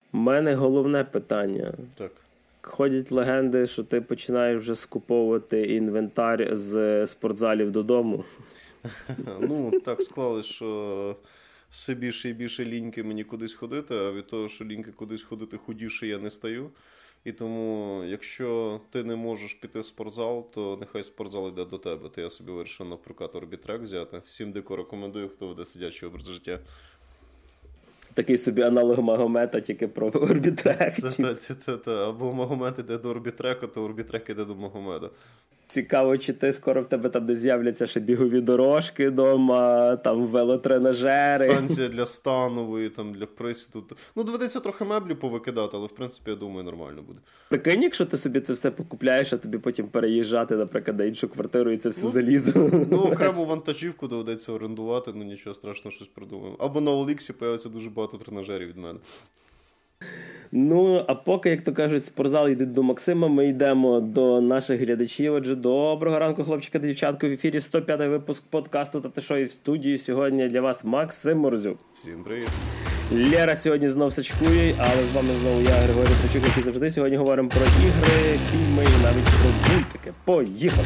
У мене головне питання. Так. Ходять легенди, що ти починаєш вже скуповувати інвентар з спортзалів додому. Ну, так склалось, що все більше і більше ліньки мені кудись ходити, а від того, що ліньки кудись ходити, худіше я не стаю. І тому, якщо ти не можеш піти в спортзал, то нехай спортзал йде до тебе. То я собі вирішив на прокат Орбітрек взяти. Всім дико рекомендую, хто веде сидячий образ життя. Такий собі аналог Магомета, тільки про Орбітрек. Або Магомет іде до Орбітрека, то Орбітрек іде до Магомеда. Цікаво, чи ти скоро в тебе там де з'являться ще бігові дорожки вдома, там велотренажери. Станція для станової, там для присіду. Ну, доведеться трохи меблі повикидати, але в принципі, я думаю, нормально буде. Прикинь, якщо ти собі це все покупляєш, а тобі потім переїжджати, наприклад, на іншу квартиру і це все залізо. Ну, окрему вантажівку доведеться орендувати, ну нічого страшного, щось придумаємо. Або на Оліксі появиться дуже багато тренажерів від мене. Ну, а поки, як то кажуть, спортзал йдуть до Максима, ми йдемо до наших глядачів. Отже, доброго ранку, хлопчика та дівчатка. В ефірі 105-й випуск подкасту «Тати Шо» і в студії сьогодні для вас Максим Морзюк. Всім привіт. Лера сьогодні знов сачкує, але з вами знову я, Григорій Тричук, який завжди. Сьогодні говоримо про ігри, фільми і навіть про мультики. Поїхали!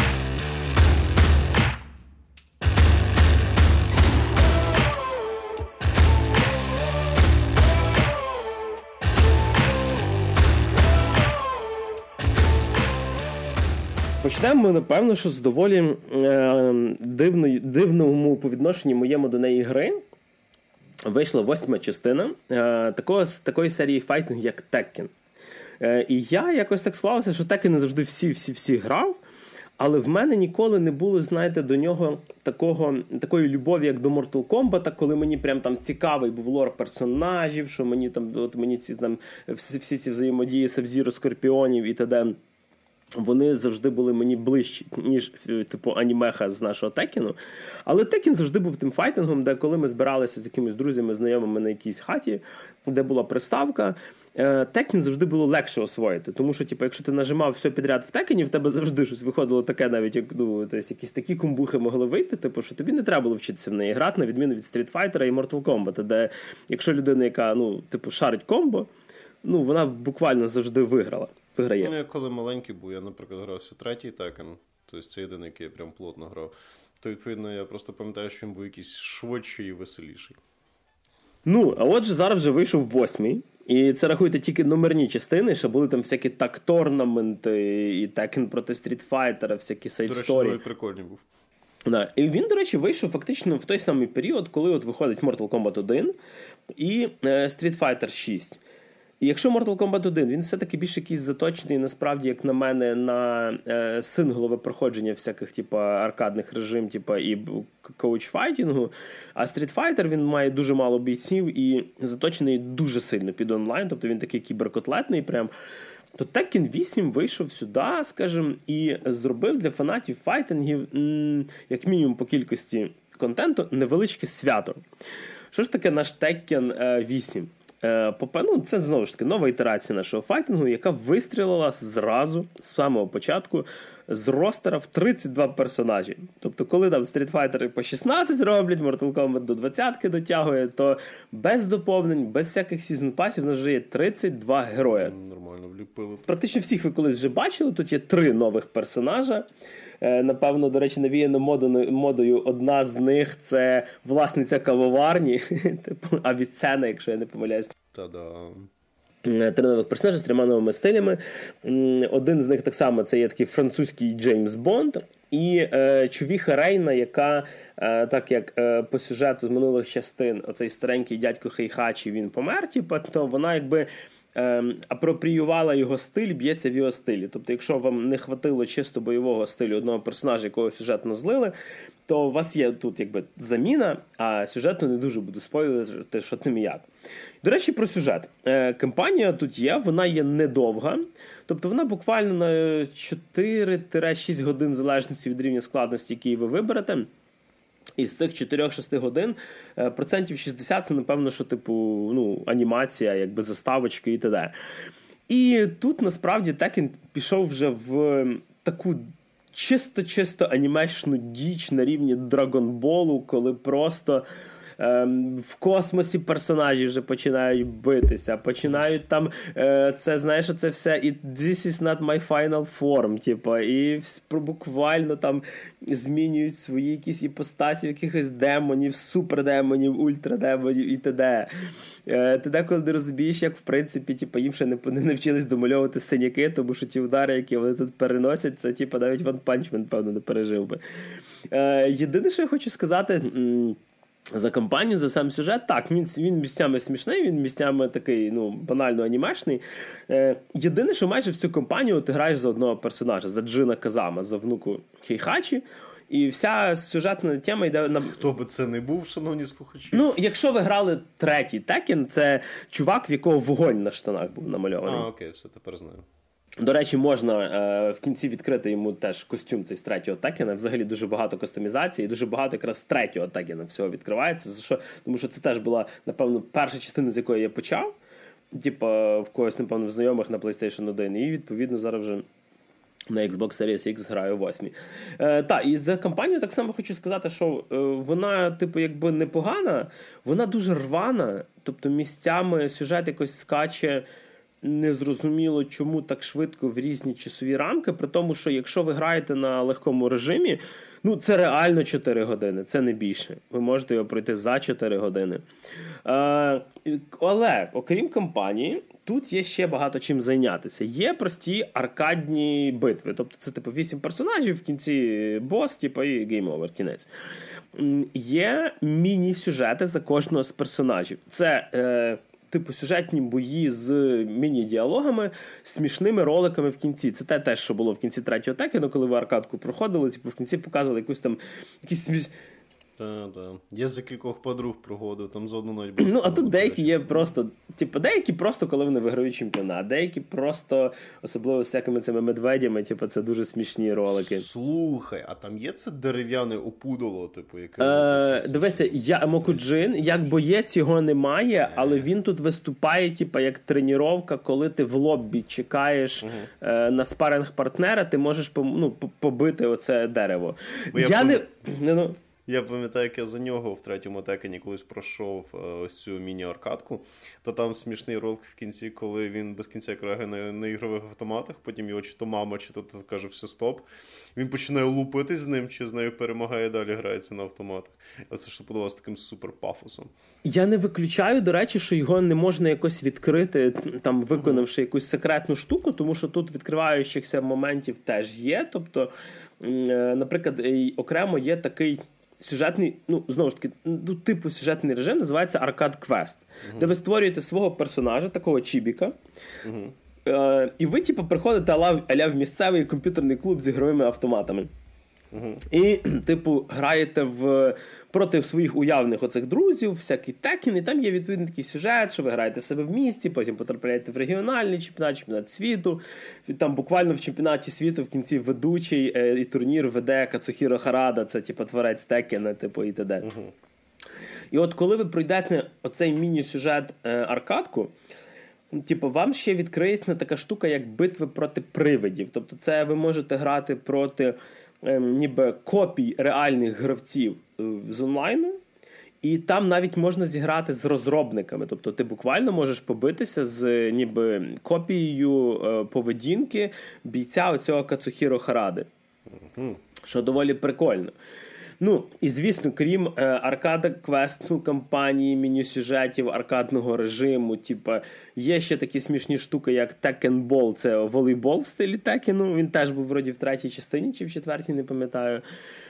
Почнемо, напевно, що з доволі дивному по відношенню моєму до неї гри. Вийшла 8-ма частина такої серії файтинг, як Tekken. І я якось так склався, що Tekken завжди всі грав, але в мене ніколи не було, знаєте, до нього такої любові, як до Mortal Kombat, коли мені прям там цікавий був лор персонажів, що мені там, от мені ці там всі ці взаємодії Саб-Зіро, Скорпіонів і т.д. Вони завжди були мені ближчі, ніж, типу, анімеха з нашого Текіну. Але Текін завжди був тим файтингом, де коли ми збиралися з якимись друзями, знайомими на якійсь хаті, де була приставка, Текін завжди було легше освоїти. Тому що, типу, якщо ти нажимав все підряд в Текіні, в тебе завжди щось виходило таке, навіть, як, ну, тобто, якісь такі комбухи могли вийти, типу, що тобі не треба було вчитися в неї грати, на відміну від Street Fighter і Mortal Kombat, де якщо людина, яка, ну, типу, шарить комбо, ну, вона буквально завжди виграє. Ну, я коли маленький був, я, наприклад, грав ще третій Tekken, тобто це єдиний, який я прям плотно грав, то, відповідно, я просто пам'ятаю, що він був якийсь швидший і веселіший. Ну, а отже, зараз вже вийшов 8-й, і це, рахуйте, тільки номерні частини, ще були там всякі так-торнаменти, і Tekken проти Street Fighter, всякі сайд-сторі. До речі, доволі прикольний був. Да. І він, до речі, вийшов фактично в той самий період, коли от виходить Mortal Kombat 1 і Street Fighter 6. І якщо Mortal Kombat 1, він все-таки більш якийсь заточений, насправді, як на мене, на синглове проходження всяких, типу, аркадних режим, типу, і коуч-файтінгу, а Street Fighter, він має дуже мало бійців і заточений дуже сильно під онлайн, тобто він такий кіберкотлетний прям. То Tekken 8 вийшов сюди, скажімо, і зробив для фанатів файтингів, як мінімум по кількості контенту, невеличке свято. Що ж таке наш Tekken 8? Ну, це, знову ж таки, нова ітерація нашого файтингу, яка вистрілила зразу, з самого початку, з ростера в 32 персонажі. Тобто, коли там Street Fighter по 16 роблять, Mortal Kombat до 20-ки дотягує, то без доповнень, без всяких сезон-пасів, у нас вже є 32 героя. Нормально вліпили. Практично всіх ви колись вже бачили, тут є 3 нових персонажа. Напевно, до речі, навіяно модою. Одна з них – це власниця кавоварні, типу Авіцена, якщо я не помиляюсь. Та-да. 3 нових персонажі з 3 новими стилями. Один з них так само, це є такий французький Джеймс Бонд. І Човіха Рейна, яка, так як по сюжету з минулих частин, оцей старенький дядько Хейхачі, він помер, типу, то вона якби апропріювала його стиль, б'ється в його стилі. Тобто, якщо вам не хватило чисто бойового стилю одного персонажа, якого сюжетно злили, то у вас є тут якби заміна, а сюжетно не дуже буду спойлерити, що тим і як. До речі, про сюжет. Кампанія тут є, вона є недовга. Тобто вона буквально на 4-6 годин, в залежності від рівня складності, який ви виберете. І з цих 4-6 годин процентів 60 це, напевно, що типу, ну, анімація, якби заставочки і т.д. І тут, насправді, Tekken пішов вже в таку чисто анімешну діч на рівні Драгонболу, коли просто в космосі персонажі вже починають битися, починають там, це, знаєш, це все, і this is not my final form, типу, і буквально там змінюють свої якісь іпостасі якихось демонів, супердемонів, ультрадемонів і т.д. Ти деколи не розумієш, як, в принципі, типу, їм ще не навчились домальовувати синяки, тому що ті удари, які вони тут переносять, це, типу, навіть One Punch Man, певно, не пережив би. Єдине, що я хочу сказати за кампанію, за сам сюжет, так, він місцями смішний, він місцями такий, банально анімешний. Єдине, що майже всю кампанію ти граєш за одного персонажа, за Джина Казама, за внуку Хейхачі, і вся сюжетна тема йде на... Хто би це не був, шановні слухачі? Якщо ви грали третій Текен, це чувак, в якого вогонь на штанах був намальований. Окей, все, тепер знаю. До речі, можна в кінці відкрити йому теж костюм цей з третього Текена. Взагалі дуже багато кастомізації, і дуже багато якраз з третього Текена всього відкривається. Тому що це теж була, напевно, перша частина, з якої я почав. В когось, напевно, в знайомих на PlayStation 1. І, відповідно, зараз вже на Xbox Series X граю 8. І за кампанію так само хочу сказати, що вона, якби непогана, вона дуже рвана. Тобто місцями сюжет якось скаче незрозуміло, чому так швидко в різні часові рамки, при тому, що якщо ви граєте на легкому режимі, це реально 4 години, це не більше. Ви можете його пройти за 4 години. Але, окрім кампанії, тут є ще багато чим зайнятися. Є прості аркадні битви, тобто це 8 персонажів, в кінці бос, і гейм-овер, кінець. Є міні-сюжети за кожного з персонажів. Це сюжетні бої з міні-діалогами, смішними роликами в кінці. Це те, що було в кінці третього Текена, коли ви аркадку проходили, в кінці показували якісь Я за кількох подруг проходив, там з одну навіть. А тут деякі є просто, деякі просто, коли вони виграють чемпіонат, деякі просто, особливо з всякими цими медведями, це дуже смішні ролики. Слухай, а там є це дерев'яне опудало, яке... Дивися, Мокуджин, як боєць його немає, але він тут виступає, як тренування, коли ти в лоббі чекаєш на спаринг-партнера, ти можеш побити оце дерево. Я пам'ятаю, як я за нього в третьому Текені колись пройшов ось цю міні-аркадку, то там смішний ролик в кінці, коли він без кінця грає на ігрових автоматах, потім його чи то мама, чи то каже все стоп. Він починає лупитись з ним, чи з нею перемагає, далі грається на автоматах. А це що подавалося таким супер-пафосом. Я не виключаю, до речі, що його не можна якось відкрити, там, виконавши якусь секретну штуку, тому що тут відкриваючихся моментів теж є. Тобто, наприклад, окремо є такий сюжетний, знову ж таки, типу сюжетний режим, називається Arcade Quest, де ви створюєте свого персонажа, такого чібіка, і ви, приходите а-ля в місцевий комп'ютерний клуб з ігровими автоматами. І, граєте проти своїх уявних оцих друзів, всякий Текен, і там є відповідний такий сюжет, що ви граєте в себе в місті, потім потрапляєте в регіональний чемпіонат світу, там буквально в чемпіонаті світу в кінці ведучий і турнір веде Кацухіро Харада, це творець Текена, і т.д. І от коли ви пройдете оцей міні-сюжет аркадку, вам ще відкриється така штука, як битви проти привидів. Тобто це ви можете грати проти ніби копій реальних гравців з онлайну, і там навіть можна зіграти з розробниками. Тобто ти буквально можеш побитися з ніби копією поведінки бійця оцього Кацухіро Харади. Що доволі прикольно. І, звісно, крім аркада-квесту, кампанії, міні-сюжетів, аркадного режиму, є ще такі смішні штуки, як Tekken Ball, це волейбол в стилі Текену, він теж був вроді в третій частині, чи в четвертій, не пам'ятаю.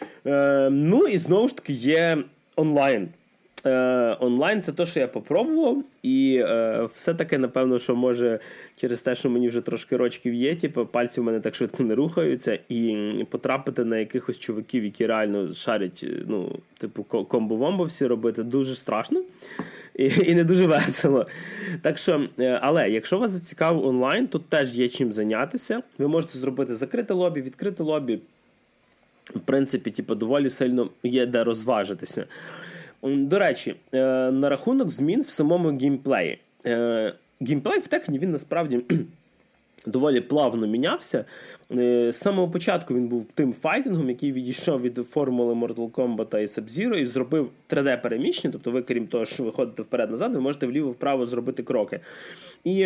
І знову ж таки є онлайн. Онлайн – це те, що я попробував, і все-таки, напевно, що може через те, що мені вже трошки рочків є, пальці в мене так швидко не рухаються, і потрапити на якихось чуваків, які реально шарять, комбо-вомбо всі робити, дуже страшно і не дуже весело. Так що, але якщо вас зацікавив онлайн, тут теж є чим зайнятися. Ви можете зробити закрите лобі, відкрите лобі. В принципі, доволі сильно є де розважитися. До речі, на рахунок змін в самому геймплеї. Геймплей в Текені, він насправді доволі плавно мінявся. З самого початку він був тим файтингом, який відійшов від формули Mortal Kombat і Sub-Zero і зробив 3D-переміщення, тобто ви, крім того, що ви ходите вперед-назад, ви можете вліво-вправо зробити кроки. І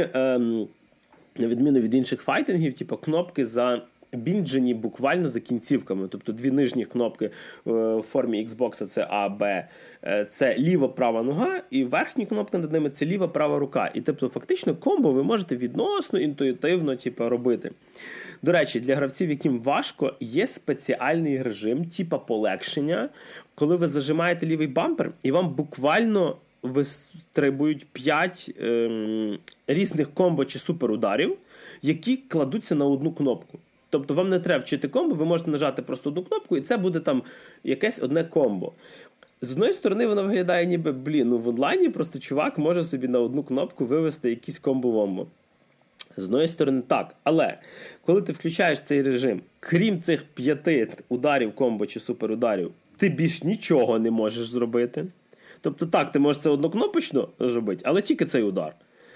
на відміну від інших файтингів, типу, кнопки забінджені буквально за кінцівками. Тобто дві нижні кнопки в формі Xbox це А, Б, це ліва-права нога, і верхні кнопки над ними це ліва-права рука. І тобто фактично комбо ви можете відносно інтуїтивно типу, робити. До речі, для гравців, яким важко, є спеціальний режим, типу полегшення, коли ви зажимаєте лівий бампер, і вам буквально вистрибують 5 різних комбо чи суперударів, які кладуться на одну кнопку. Тобто вам не треба вчити комбо, ви можете нажати просто одну кнопку, і це буде там якесь одне комбо. З одної сторони, воно виглядає ніби, в онлайні просто чувак може собі на одну кнопку вивести якийсь комбо-вомбо. З одної сторони, так. Але коли ти включаєш цей режим, крім цих 5 ударів комбо чи суперударів, ти більш нічого не можеш зробити. Тобто так, ти можеш це однокнопочно зробити, але тільки цей удар.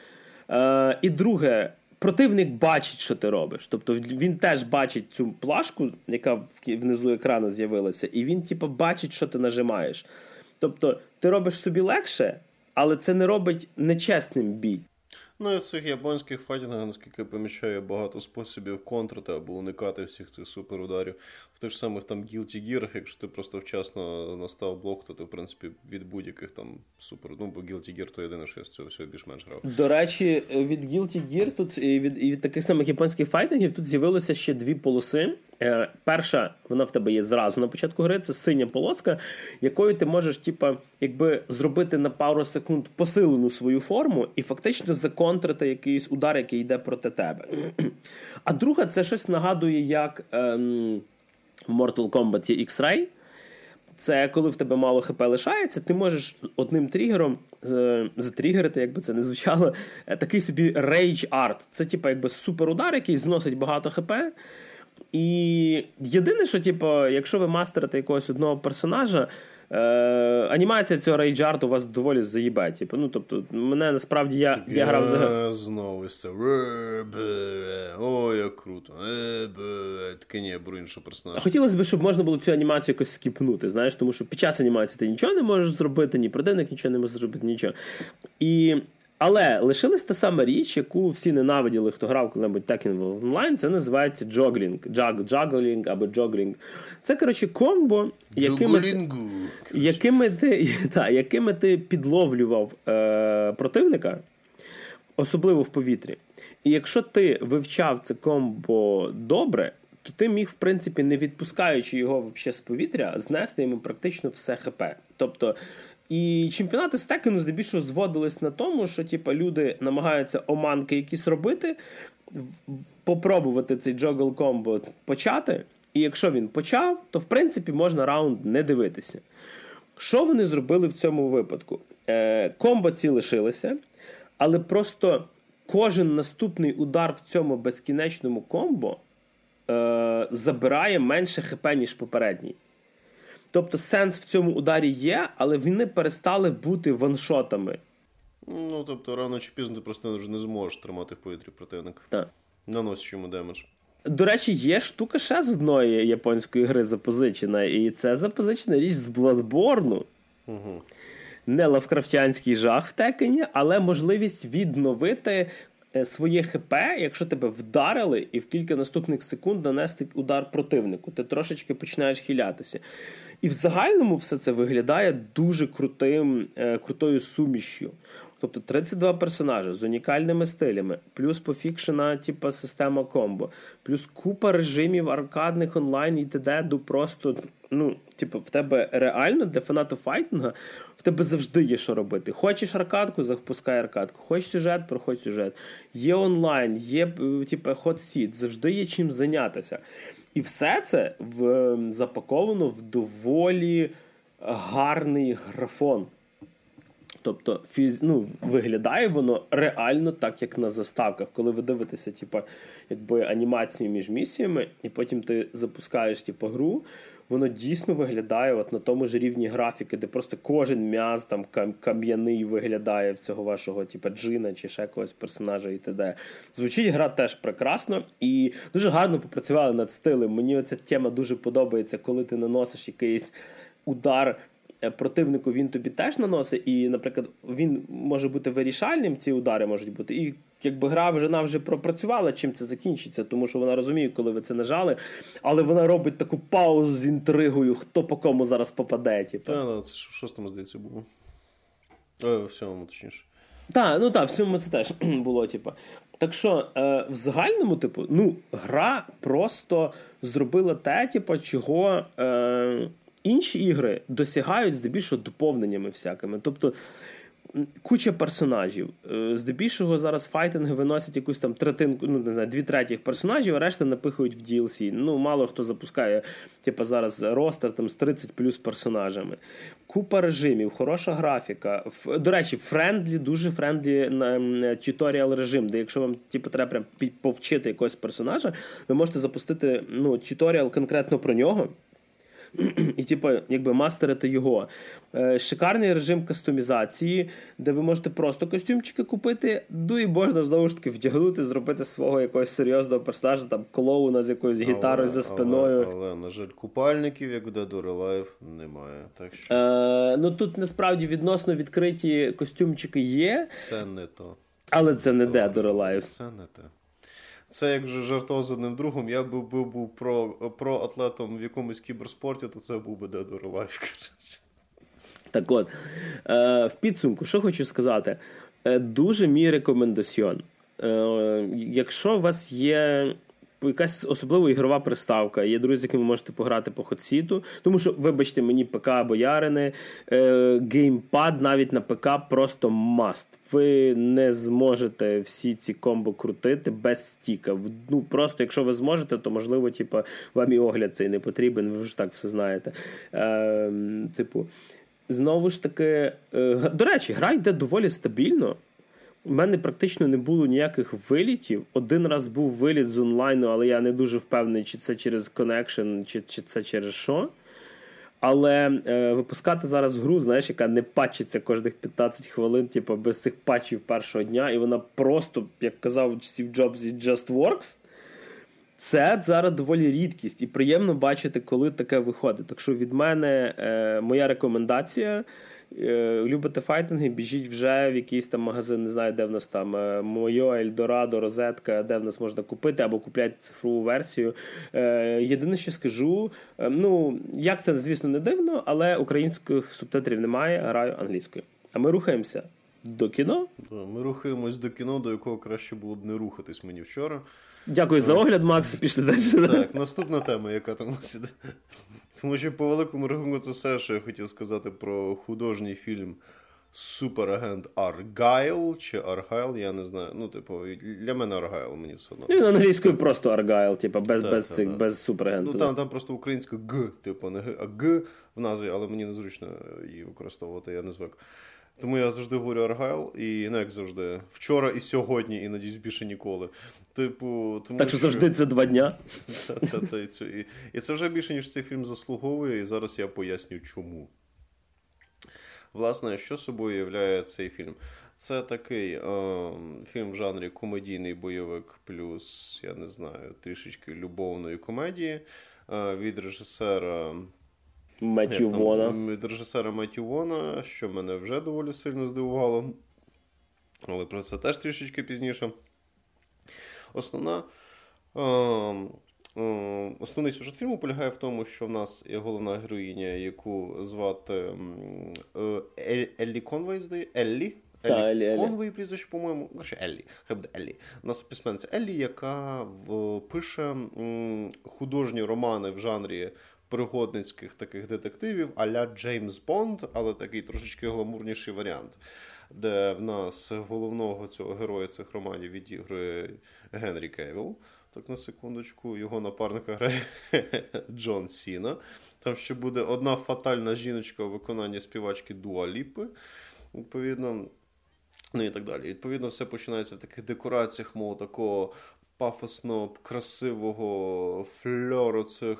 І друге, противник бачить, що ти робиш. Тобто він теж бачить цю плашку, яка внизу екрану з'явилася, і він типу, бачить, що ти нажимаєш. Тобто ти робиш собі легше, але це не робить нечесним бій. Ну і в цих японських файтингах, наскільки я помічаю, багато способів контрити або уникати всіх цих суперударів. В тих самих там Guilty Gear, якщо ти просто вчасно настав блок, то ти, в принципі, від будь-яких там супер... Ну, бо Guilty Gear то єдине, що я з цього всього більш-менш грав. До речі, від Guilty Gear тут, і від таких самих японських файтингів тут з'явилося ще 2 полоси. Перша, вона в тебе є зразу на початку гри, це синя полоска, якою ти можеш, типа, якби зробити на пару секунд посилену свою форму і фактично законтрити якийсь удар, який йде проти тебе. А друга, це щось нагадує, як в Mortal Kombat є X-Ray. Це коли в тебе мало хп лишається, ти можеш одним тригером затригерити, якби це не звучало, такий собі Rage Art. Це, типа, якби суперудар, який зносить багато хп. І єдине, що, типу, якщо ви мастерите якогось одного персонажа, анімація цього рейдж-арту у вас доволі заїбе. Типу, ну, тобто, мене насправді я грав за... Знову це. О, як круто. Таке ні, я беру іншого персонажа. Хотілося б, щоб можна було цю анімацію якось скіпнути, знаєш, тому що під час анімації ти нічого не можеш зробити, ні противник нічого не може зробити, нічого. Але лишилась та сама річ, яку всі ненавиділи, хто грав коли-небудь Tekken онлайн, це називається джоглінг. Джаглінг або джоглінг. Це, коротше, комбо, якими ти підловлював противника, особливо в повітрі. І якщо ти вивчав це комбо добре, то ти міг, в принципі, не відпускаючи його взагалі з повітря, знести йому практично все ХП. Тобто, і чемпіонати з Текену здебільшого зводились на тому, що типу, люди намагаються оманки якісь робити, попробувати цей джогл комбо почати, і якщо він почав, то в принципі можна раунд не дивитися. Що вони зробили в цьому випадку? Комбо ці лишилися, але просто кожен наступний удар в цьому безкінечному комбо забирає менше хп, ніж попередній. Тобто сенс в цьому ударі є, але вони перестали бути ваншотами. Ну, тобто, рано чи пізно ти просто вже не зможеш тримати в повітрі противника. Так. Наносиш йому демедж. До речі, є штука ще з одної японської гри запозичена, і це запозичена річ з Bloodborne. Угу. Не лавкрафтянський жах в Текені, але можливість відновити своє ХП, якщо тебе вдарили, і в кілька наступних секунд нанести удар противнику. Ти трошечки починаєш хилятися. І в загальному все це виглядає дуже крутою сумішю. Тобто 32 персонажі з унікальними стилями, плюс пофікшена типу, система комбо, плюс купа режимів аркадних онлайн і т.д. Просто, ну, типу, в тебе реально для фанатів файтинга в тебе завжди є що робити. Хочеш аркадку, запускай аркадку. Хочеш сюжет, проходь сюжет. Є онлайн, є типу, хот-сіт, завжди є чим зайнятися. І все це запаковано в доволі гарний графон. Тобто, виглядає воно реально так, як на заставках. Коли ви дивитеся, якби, анімацію між місіями, і потім ти запускаєш, гру, воно дійсно виглядає от на тому ж рівні графіки, де просто кожен м'яз там кам'яний виглядає в цього вашого типу, Джина чи ще якогось персонажа і т.д. Звучить гра теж прекрасно і дуже гарно попрацювали над стилем. Мені ця тема дуже подобається, коли ти наносиш якийсь удар противнику, він тобі теж наносить, і, наприклад, він може бути вирішальним, ці удари можуть бути, і якби гра вже пропрацювала, чим це закінчиться, тому що вона розуміє, коли ви це нажали, але вона робить таку паузу з інтригою, хто по кому зараз попаде. Типу. Так, це ж в 6-му, здається, було. В 7-му, точніше. Так, в 7-му це теж було, типу. Так що, в загальному, типу, гра просто зробила те, типу, чого інші ігри досягають здебільшого доповненнями всякими. Тобто, куча персонажів. Здебільшого зараз файтинги виносять якусь там третинку, 2/3 персонажів, а решта напихують в DLC. Мало хто запускає, типу, зараз ростер там з 30 плюс персонажами. Купа режимів, хороша графіка. До речі, дуже френдлі тюторіал режим, де якщо вам типу, треба прям повчити якогось персонажа, ви можете запустити тюторіал конкретно про нього. І, типу, якби мастерити його. Шикарний режим кастомізації, де ви можете просто костюмчики купити, і можна, знову ж таки, вдягнути, зробити свого якогось серйозного персонажа, там, клоуна з якоюсь гітарою за спиною. Але, на жаль, купальників, як в Dead or Alive, немає. Так що... Тут, насправді, відносно відкриті костюмчики є. Це не то. Але це не Dead or Alive. Це не те. Це як вже жартував з одним другом, я був про атлетом в якомусь кіберспорті, то це був би Dead or Alive. Так от, в підсумку, що хочу сказати. Дуже мій рекомендаціон. Якщо у вас є якась особлива ігрова приставка, є друзі, з якими можете пограти по хотсіту, тому що, вибачте мені, ПК-боярини, геймпад навіть на ПК просто must. Ви не зможете всі ці комбо крутити без стіка. Просто, якщо ви зможете, то, можливо, типу, вам і огляд цей не потрібен, ви ж так все знаєте. Знову ж таки, до речі, гра йде доволі стабільно. У мене практично не було ніяких вилітів. Один раз був виліт з онлайну, але я не дуже впевнений, чи це через connection, чи це через що. Але випускати зараз гру, знаєш, яка не патчиться кожних 15 хвилин, типу, без цих патчів першого дня, і вона просто, як казав Стів Джобс, it just works, це зараз доволі рідкість. І приємно бачити, коли таке виходить. Так що від мене моя рекомендація – любите файтинги, біжіть вже в якийсь там магазин, не знаю, де в нас там Мойо, Ельдорадо, Розетка, де в нас можна купити, або купляйте цифрову версію. Єдине, що скажу, як це, звісно, не дивно, але українських субтитрів немає, граю англійською. А ми рухаємося до кіно. Ми рухаємось до кіно, до якого краще було б не рухатись мені вчора. Дякую за огляд, Макс, пішли далі. Так, наступна тема, яка там у нас іде. Тому що по великому рахунку це все, що я хотів сказати про художній фільм «Суперагент Аргайл» чи «Аргайл», я не знаю. Для мене «Аргайл», мені все одно. Він англійською просто «Аргайл», без «Суперагенту». Там просто українська «Г», не «Г», а «Г» в назві, але мені незручно її використовувати, я не звик. Тому я завжди говорю «Аргайл», і як завжди, вчора і сьогодні, і, надіюсь, більше ніколи. Так що завжди це 2 дня. І це вже більше, ніж цей фільм заслуговує, і зараз я поясню, чому. Власне, що собою являє цей фільм? Це такий фільм в жанрі комедійний бойовик плюс, я не знаю, трішечки любовної комедії від режисера Меттью Вона. Від режисера Меттью Вона, що мене вже доволі сильно здивувало. Але про це теж трішечки пізніше. Основний сюжет фільму полягає в тому, що в нас є головна героїня, яку звати Еллі Конвей, здається. Еллі Конвей прізвище, по-моєму. Еллі. Хай буде Еллі. У нас письменниця Еллі, яка пише художні романи в жанрі пригодницьких таких детективів а-ля Джеймс Бонд, але такий трошечки гламурніший варіант, де в нас головного цього героя цих романів відігрує Генрі Кевіл. Так, на секундочку. Його напарника грає Джон Сіна. Там ще буде одна фатальна жіночка у виконанні співачки Дуа Ліпи. Відповідно, і так далі. Відповідно, все починається в таких декораціях, мов такого пафосно красивого фльору цих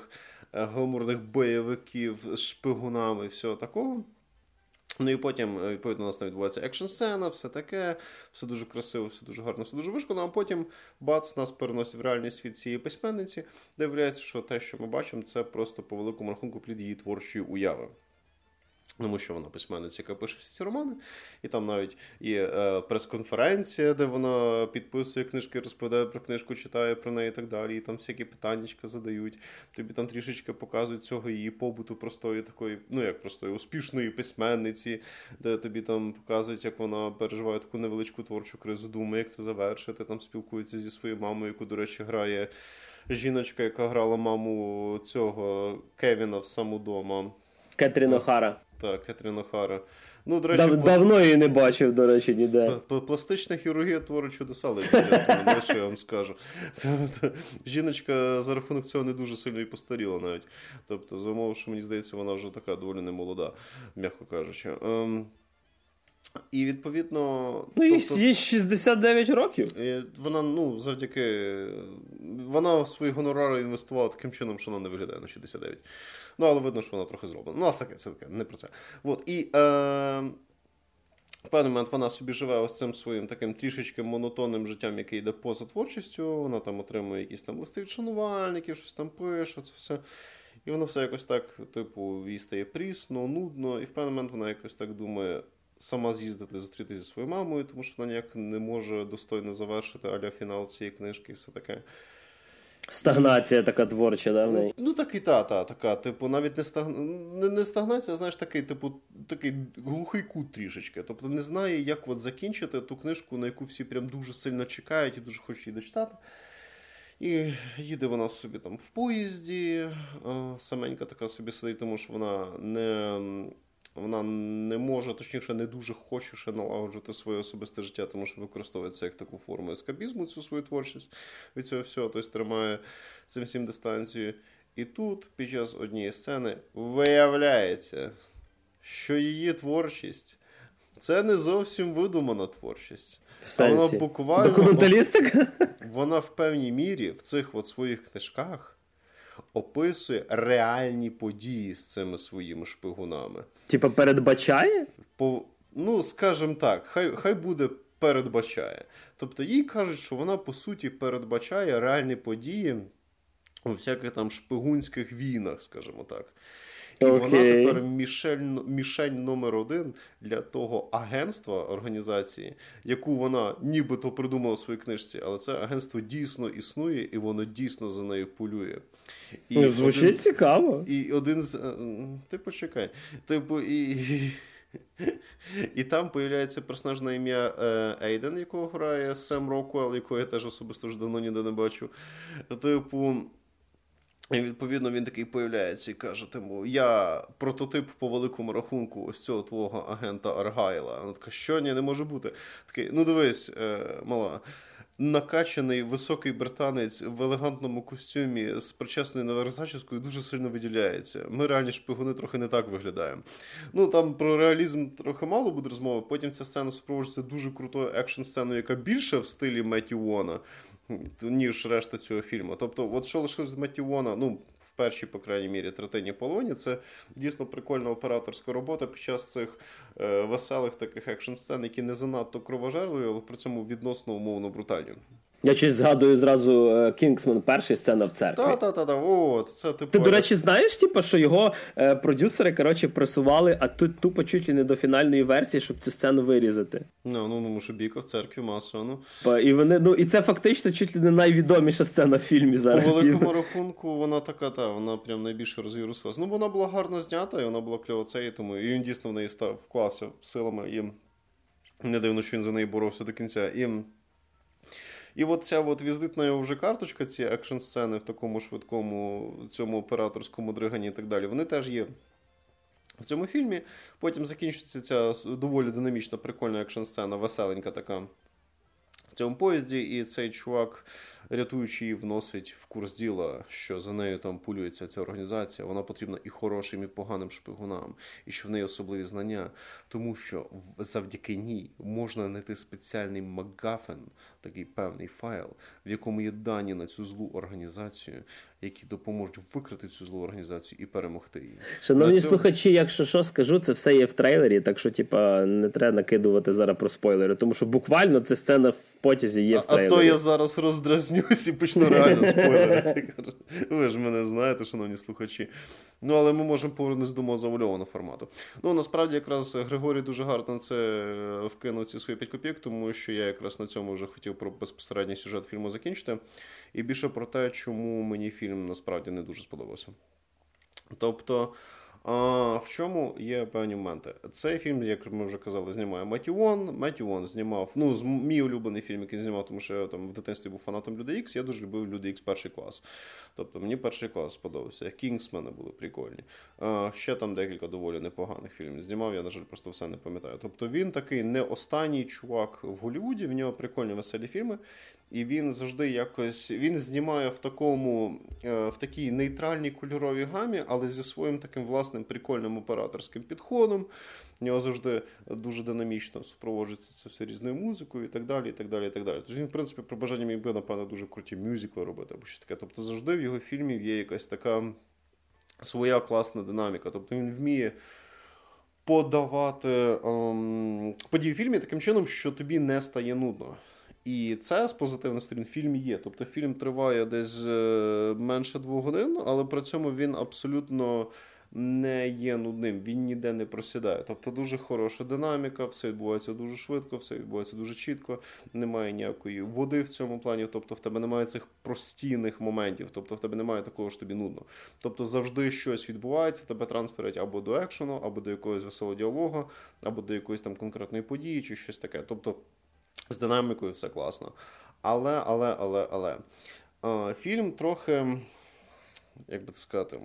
гламурних бойовиків з шпигунами і всього такого. Ну і потім, відповідно, у нас там відбувається екшн-сцена, все таке, все дуже красиво, все дуже гарно, все дуже вишкано, а потім бац, нас переносить в реальний світ цієї письменниці, де виявляється, що те, що ми бачимо, це просто по великому рахунку плід її творчої уяви. Тому що вона письменниця, яка пише всі ці романи. І там навіть є прес-конференція, де вона підписує книжки, розповідає про книжку, читає про неї і так далі. І там всякі питаннячка задають. Тобі там трішечки показують цього її побуту простої такої, ну як простої, успішної письменниці, де тобі там показують, як вона переживає таку невеличку творчу кризу, думає, як це завершити. Там спілкується зі своєю мамою, яку, до речі, грає жіночка, яка грала маму цього Кевіна в «Самодома». Кетрін О'Хара. Так, Кетрін О'Хара. Ну, до речі, давно її не бачив, до речі, ніде. Пластична хірургія творить чудеса, що я вам скажу. Жіночка за рахунок цього не дуже сильно і постаріла навіть. Тобто, за умови, що мені здається, вона вже така доволі немолода, м'яко кажучи. І, відповідно... Ну, їй 69 років. Вона, ну, завдяки... Вона свої гонорари інвестувала таким чином, що вона не виглядає на 69. Ну, але видно, що вона трохи зроблена. Ну, це таке, не про це. От, і в певний момент вона собі живе ось цим своїм таким трішечки монотонним життям, яке йде поза творчістю. Вона там отримує якісь там листи від шанувальників, щось там пише, це все. І воно все якось так, типу, їй стає прісно, нудно. І в певний момент вона якось так думає сама з'їздити, зустрітися зі своєю мамою, тому що вона ніяк не може достойно завершити а-ля фінал цієї книжки і все таке. Стагнація така творча, да, в неї? Ну, так і така, типу, навіть не стагнація, а, знаєш, такий глухий кут трішечки. Тобто не знає, як от закінчити ту книжку, на яку всі прям дуже сильно чекають і дуже хочуть її дочитати. І їде вона собі там в поїзді, саменька така собі сидить, тому що вона не може, точніше, не дуже хоче ще налагоджувати своє особисте життя, тому що використовує це як таку форму ескапізму, цю свою творчість від цього всього, тобто тримає цим всім дистанцію. І тут, під час однієї сцени, виявляється, що її творчість – це не зовсім видумана творчість. Вона буквально... Документалістика? Вона в певній мірі в цих от своїх книжках описує реальні події з цими своїми шпигунами. Типа передбачає? Ну, скажімо так, хай буде передбачає. Тобто їй кажуть, що вона, по суті, передбачає реальні події у всяких там шпигунських війнах, скажімо так. І вона тепер мішень номер 1 для того агентства, організації, яку вона нібито придумала в своїй книжці, але це агентство дійсно існує, і воно дійсно за нею полює. І звучить цікаво. І один з... Ти почекай. Типу, і там появляється персонаж на ім'я Ейден, якого грає Сем Роквелл, якого я теж особисто вже давно ніде не бачу. Типу... І, відповідно, він такий появляється і каже тому, я прототип по великому рахунку ось цього твого агента Аргайла. Вона така, що? Ні, не може бути. Такий, ну дивись, мала, накачаний високий британець в елегантному костюмі з причесною наверх зачіскою дуже сильно виділяється. Ми реальні шпигуни трохи не так виглядаємо. Ну, там про реалізм трохи мало буде розмови. Потім ця сцена супроводжується дуже крутою екшн-сценою, яка більше в стилі Меттью Вона, ніж решта цього фільму. Тобто, от що лишилось з Меттью Вона, ну, в першій, по крайній мірі, третині половині, це дійсно прикольна операторська робота під час цих веселих таких екшн-сцен, які не занадто кровожерливі, але при цьому відносно умовно брутальні. Я щось згадую зразу Кінгсман, перша сцена в церкві. От, це типу... Ти, до речі, знаєш, типу, що його продюсери, коротше, пресували, а тут тупо чуть ли не до фінальної версії, щоб цю сцену вирізати. Ну, що бійка в церкві маса, І вони, і це фактично чуть ли не найвідоміша сцена в фільмі зараз. По великому рахунку вона така, вона прям найбільше розвірусилась. Ну, вона була гарно знята, і вона була кльово і тому, і він дійсно в неї вклався силами, і не дивно, що він за неї боровся до кінця. І от ця от візитна його вже карточка, ці екшн-сцени в такому швидкому цьому операторському дриганні і так далі, вони теж є в цьому фільмі. Потім закінчується ця доволі динамічна, прикольна екшн-сцена, веселенька така в цьому поїзді, і цей чувак рятуючи її, вносить в курс діла, що за нею там пулюється ця організація, вона потрібна і хорошим, і поганим шпигунам, і що в неї особливі знання, тому що завдяки ній можна знайти спеціальний МакГаффен, такий певний файл, в якому є дані на цю злу організацію, які допоможуть викрити цю злу організацію і перемогти її. Шановні слухачі, якщо що скажу, це все є в трейлері, так що не треба накидувати зараз про спойлери, тому що буквально ця сцена в потязі є в трейлері. А то я зараз роздразнюсь і почну реально спойлерити. Ви ж мене знаєте, шановні слухачі. Але ми можемо повернутися до мого завуальованого формату. Насправді, якраз Григорій дуже гарно це вкинув ці свої 5 копійок, тому що я якраз на цьому вже хотів про безпосередній сюжет фільму закінчити. І більше про те, чому мені фільм насправді не дуже сподобався. Тобто, в чому є певні моменти? Цей фільм, як ми вже казали, знімає Меттью Вон. Меттью Вон знімав, мій улюблений фільм, який знімав, тому що я там в дитинстві був фанатом Люди Ікс, я дуже любив Люди Ікс перший клас. Тобто мені перший клас сподобався. Кінгсмени були прикольні. Ще там декілька доволі непоганих фільмів знімав, я, на жаль, просто все не пам'ятаю. Тобто він такий не останній чувак в Голлівуді, в нього прикольні веселі фільми. І він завжди якось, він знімає в такій нейтральній кольоровій гамі, але зі своїм таким власним прикольним операторським підходом. У нього завжди дуже динамічно супроводжується це все різною музикою і так далі, і так далі, і так далі. Тобто він, в принципі, при бажанні міг би, напевно, дуже круті мюзикли робити або щось таке. Тобто завжди в його фільмів є якась така своя класна динаміка. Тобто він вміє подавати події в фільмі таким чином, що тобі не стає нудно. І це з позитивних сторін в фільмі є. Тобто фільм триває десь менше 2 годин, але при цьому він абсолютно не є нудним, він ніде не просідає. Тобто дуже хороша динаміка, все відбувається дуже швидко, все відбувається дуже чітко, немає ніякої води в цьому плані, тобто в тебе немає цих простійних моментів, тобто в тебе немає такого, що тобі нудно. Тобто завжди щось відбувається, тебе трансферять або до екшену, або до якогось веселого діалогу, або до якоїсь там конкретної події, чи щось таке. Тобто з динамікою все класно. Але. Фільм трохи, як би це сказати,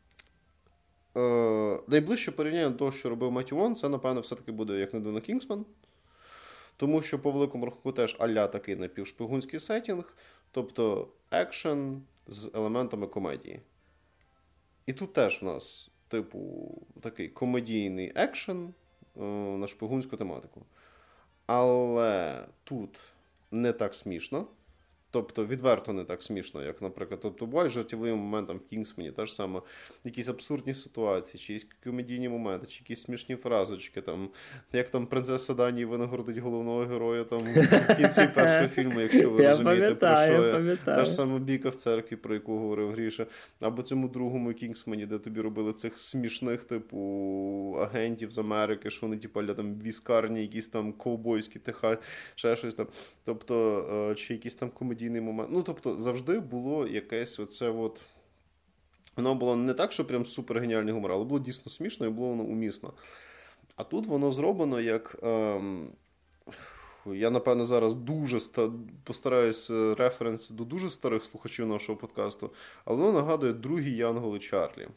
найближче порівняння до того, що робив Меттью Вон, це, напевно, все-таки буде, як не дивно, Кінгсман. Тому що по великому рахунку теж а-ля такий напівшпигунський сеттінг, тобто екшен з елементами комедії. І тут теж в нас, такий комедійний екшен на шпигунську тематику. Але тут не так смішно. Тобто відверто не так смішно, як, наприклад, бувають жартівливим моментом в Кінгсмені, та ж саме якісь абсурдні ситуації, чи якісь комедійні моменти, чи якісь смішні фразочки, там, як там принцеса Данії винагородить головного героя там, в кінці першого фільму, якщо ви розумієте, про що я. Та ж саме бійка в церкві, про яку говорив Гріша, або цьому другому Кінгсмені, де тобі робили цих смішних, агентів з Америки, що вони, там, військарні, якісь там ковбойські Техас, ще щось там. Тобто, чи якісь там комедійні момент. Тобто, завжди було якесь воно було не так, що прям супер геніальний гумор, але було дійсно смішно і було воно умісно. А тут воно зроблено як... я, напевно, зараз дуже постараюсь референс до дуже старих слухачів нашого подкасту, але воно нагадує «Другі Янголи Чарлі».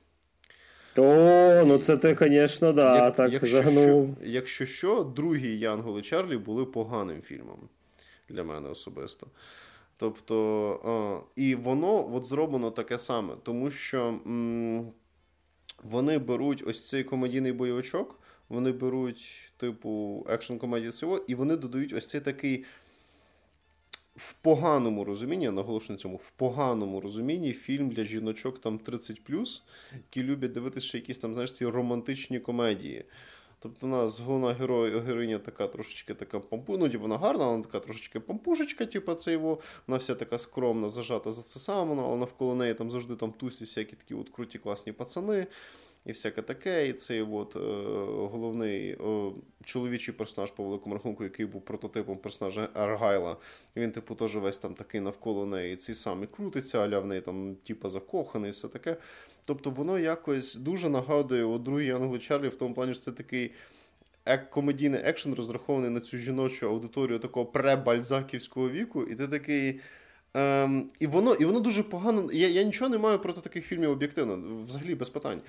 Це ти, звісно, так загнув. Якщо що, «Другі Янголи Чарлі» були поганим фільмом. Для мене особисто. Тобто, і воно зроблено таке саме, тому що вони беруть ось цей комедійний бойовичок, вони беруть, екшн-комедію цього, і вони додають ось цей такий в поганому розумінні, я наголошую на цьому, в поганому розумінні фільм для жіночок там 30+, які люблять дивитися ще якісь там, ці романтичні комедії. Тобто у нас головна героїня така трошечки така вона гарна, вона така трошечки пампушечка, вона вся така скромна, зажата за це саме, але навколо неї там завжди там тусять всякі такі круті класні пацани і всяке таке. І цей головний чоловічий персонаж по великому рахунку, який був прототипом персонажа Аргайла, він теж весь там такий навколо неї цей самий крутиться, аля в неї там закоханий і все таке. Тобто воно якось дуже нагадує «Другі Янголи Чарлі» в тому плані, що це такий комедійний екшен, розрахований на цю жіночу аудиторію такого пребальзаківського віку, і ти такий... І воно дуже погано... Я нічого не маю проти таких фільмів об'єктивно, взагалі без питань.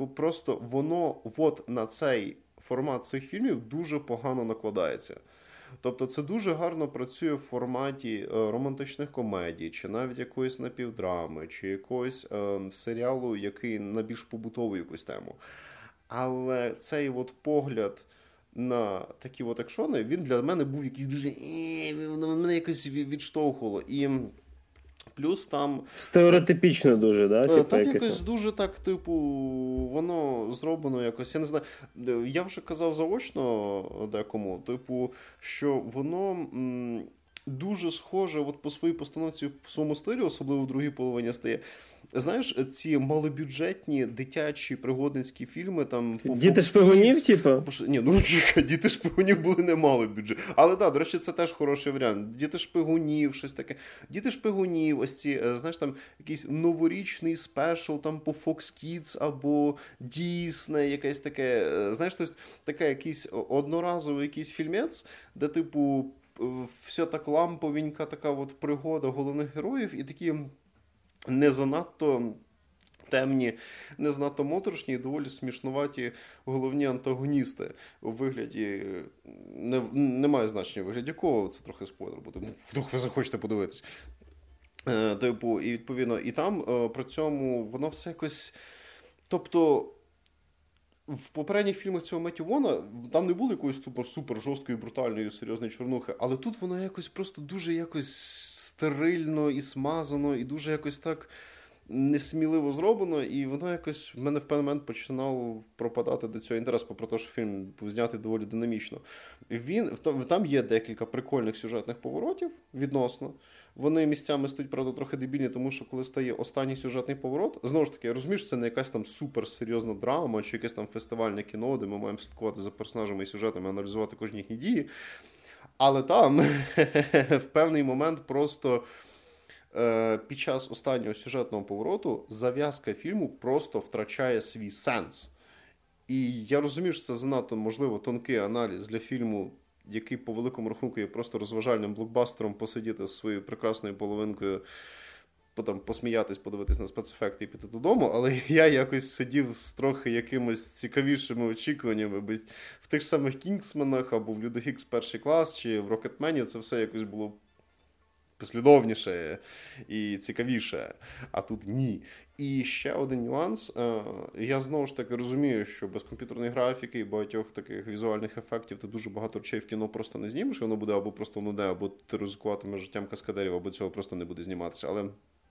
Просто воно на цей формат цих фільмів дуже погано накладається. Тобто це дуже гарно працює в форматі романтичних комедій, чи навіть якоїсь напівдрами, чи якогось серіалу, який на більш побутову якусь тему. Але цей от погляд на такі от екшони, він для мене був якийсь дуже... мене якось відштовхувало. І плюс там... Стереотипічно дуже, да? Типу, там якось дуже так, типу, воно зроблено якось, я не знаю, я вже казав заочно декому, типу, що воно дуже схоже от по своїй постановці, по своєму стилі, особливо в другій половині стає. Знаєш, ці малобюджетні дитячі пригодницькі фільми там... Діти шпигунів, типу? Ні, ну чекай, Діти шпигунів були не малобюджетні. Але так, до речі, це теж хороший варіант. Діти шпигунів, щось таке. Діти шпигунів, ось ці, знаєш, там якийсь новорічний спешл там по Fox Kids або Disney, якесь таке, знаєш, тобто таке якийсь одноразовий якийсь фільмець, де, типу, все так ламповенька, така от пригода головних героїв і такі не занадто темні, не занадто моторошні і доволі смішнуваті головні антагоністи у вигляді, немає значення у вигляді кого, це трохи спойлер буде, вдруг ви захочете подивитись. Типу, і відповідно, і там при цьому воно все якось, тобто, в попередніх фільмах цього Меттю Вона там не було якоїсь супер жорсткої, брутальної, серйозної чорнухи, але тут воно якось просто дуже якось стерильно і смазано, і дуже якось так несміливо зроблено, і воно якось в мене в певний момент починало пропадати до цього інтерес, попри те, що фільм був знятий доволі динамічно. Там є декілька прикольних сюжетних поворотів відносно. Вони місцями стають, правда, трохи дебільні, тому що коли стає останній сюжетний поворот, знову ж таки, я розумію, що це не якась там суперсерйозна драма, чи якесь там фестивальне кіно, де ми маємо слідкувати за персонажами і сюжетами, аналізувати кожні їхні дії. Але там в певний момент просто під час останнього сюжетного повороту зав'язка фільму просто втрачає свій сенс. І я розумію, що це занадто, можливо, тонкий аналіз для фільму, який по великому рахунку є просто розважальним блокбастером, посидіти з своєю прекрасною половинкою, потім посміятись, подивитись на спецефекти і піти додому, але я якось сидів з трохи якимось цікавішими очікуваннями. В тих самих «Кінгсменах» або в «Люди Ікс перший клас» чи в «Рокетмені» це все якось було послідовніше і цікавіше, а тут ні. І ще один нюанс. Я знову ж таки розумію, що без комп'ютерної графіки і багатьох таких візуальних ефектів ти дуже багато речей в кіно просто не знімеш, і воно буде або просто нуде, або ти ризикуватимеш життям каскадерів, або цього просто не буде зніматися. Але,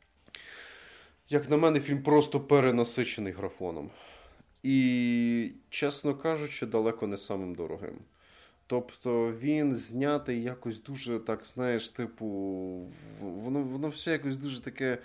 як на мене, фільм просто перенасичений графоном. І, чесно кажучи, далеко не самим дорогим. Тобто він знятий якось дуже, так, знаєш, типу, воно все якось дуже таке...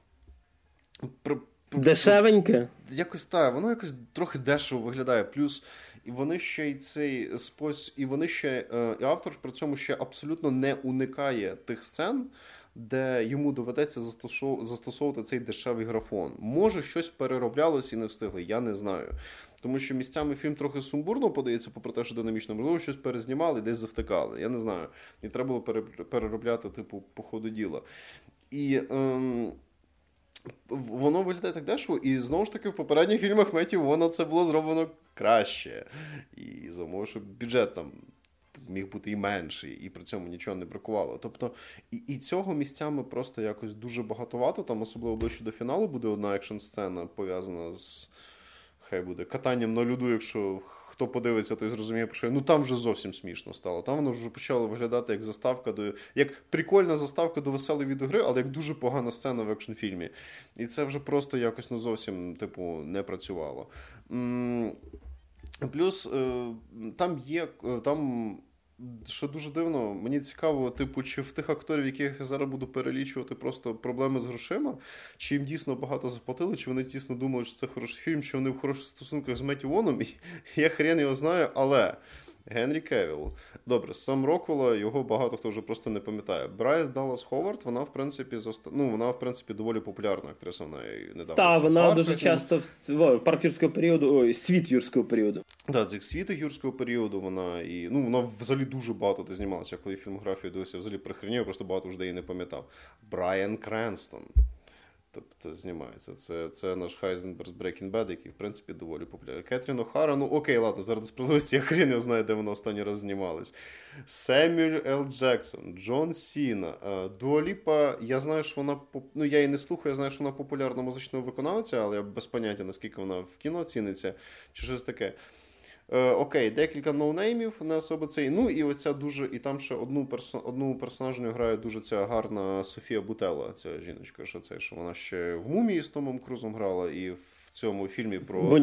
Дешевеньке? Якось так, воно якось трохи дешево виглядає. Плюс і вони ще й цей спосіб, і вони ще, і автор при цьому ще абсолютно не уникає тих сцен, де йому доведеться застосовувати цей дешевий графон. Може, щось перероблялось і не встигли, я не знаю. Тому що місцями фільм трохи сумбурно подається, попри те, що динамічно. Можливо, щось перезнімали, десь завтикали. Я не знаю. І треба було переробляти, типу, по ходу діла. І воно виглядає так дешево. І, знову ж таки, в попередніх фільмах Меттю Вона це було зроблено краще. І за умови, що бюджет там міг бути і менший, і при цьому нічого не бракувало. Тобто, і цього місцями просто якось дуже багатовато. Там, особливо ближче до фіналу, буде одна екшн-сцена, пов'язана з... Хай буде катанням на льоду, якщо хто подивиться, той зрозуміє, що ну там вже зовсім смішно стало. Там воно вже почало виглядати як заставка як прикольна заставка до веселої відеогри, але як дуже погана сцена в екшн-фільмі. І це вже просто якось зовсім, типу, не працювало. Плюс там що дуже дивно, мені цікаво, типу, чи в тих акторів, яких я зараз буду перелічувати, просто проблеми з грошима, чи їм дійсно багато заплатили, чи вони дійсно думали, що це хороший фільм, чи вони в хороших стосунках з Меттю Воном, і я хрен його знаю, але Генрі Кевіл. Добре, Сам Роквелла, його багато хто вже просто не пам'ятає. Брайс Даллас Ховард, вона, в принципі, доволі популярна актриса, вона недавно. Так, вона дуже часто в парк юрського періоду, світ юрського періоду. Так, це світ юрського періоду, вона взагалі дуже багато де знімалася, коли фільмографію дивився, взагалі прихренів, просто багато вже її не пам'ятав. Брайан Кренстон. тобто знімається. Це наш Хайзенберг з Breaking Bad, який, в принципі, доволі популярний. Кетрін О'Хара, ну окей, ладно, зараз справедливості, я хрін не знаю, де вона останній раз знімалась. Семюель Л. Джексон, Джон Сіна, Дуа Ліпа, я знаю, що вона, ну я її не слухаю, я знаю, що вона популярна музична виконавця, але я без поняття, наскільки вона в кіно ціниться, чи щось таке. Окей, декілька ноунеймів, не особо цей. Ну і оця дуже, і там ще одну персонажню грає дуже ця гарна Софія Бутелла, ця жіночка, що вона ще в «Мумії» з Томом Крузом грала, і в цьому фільмі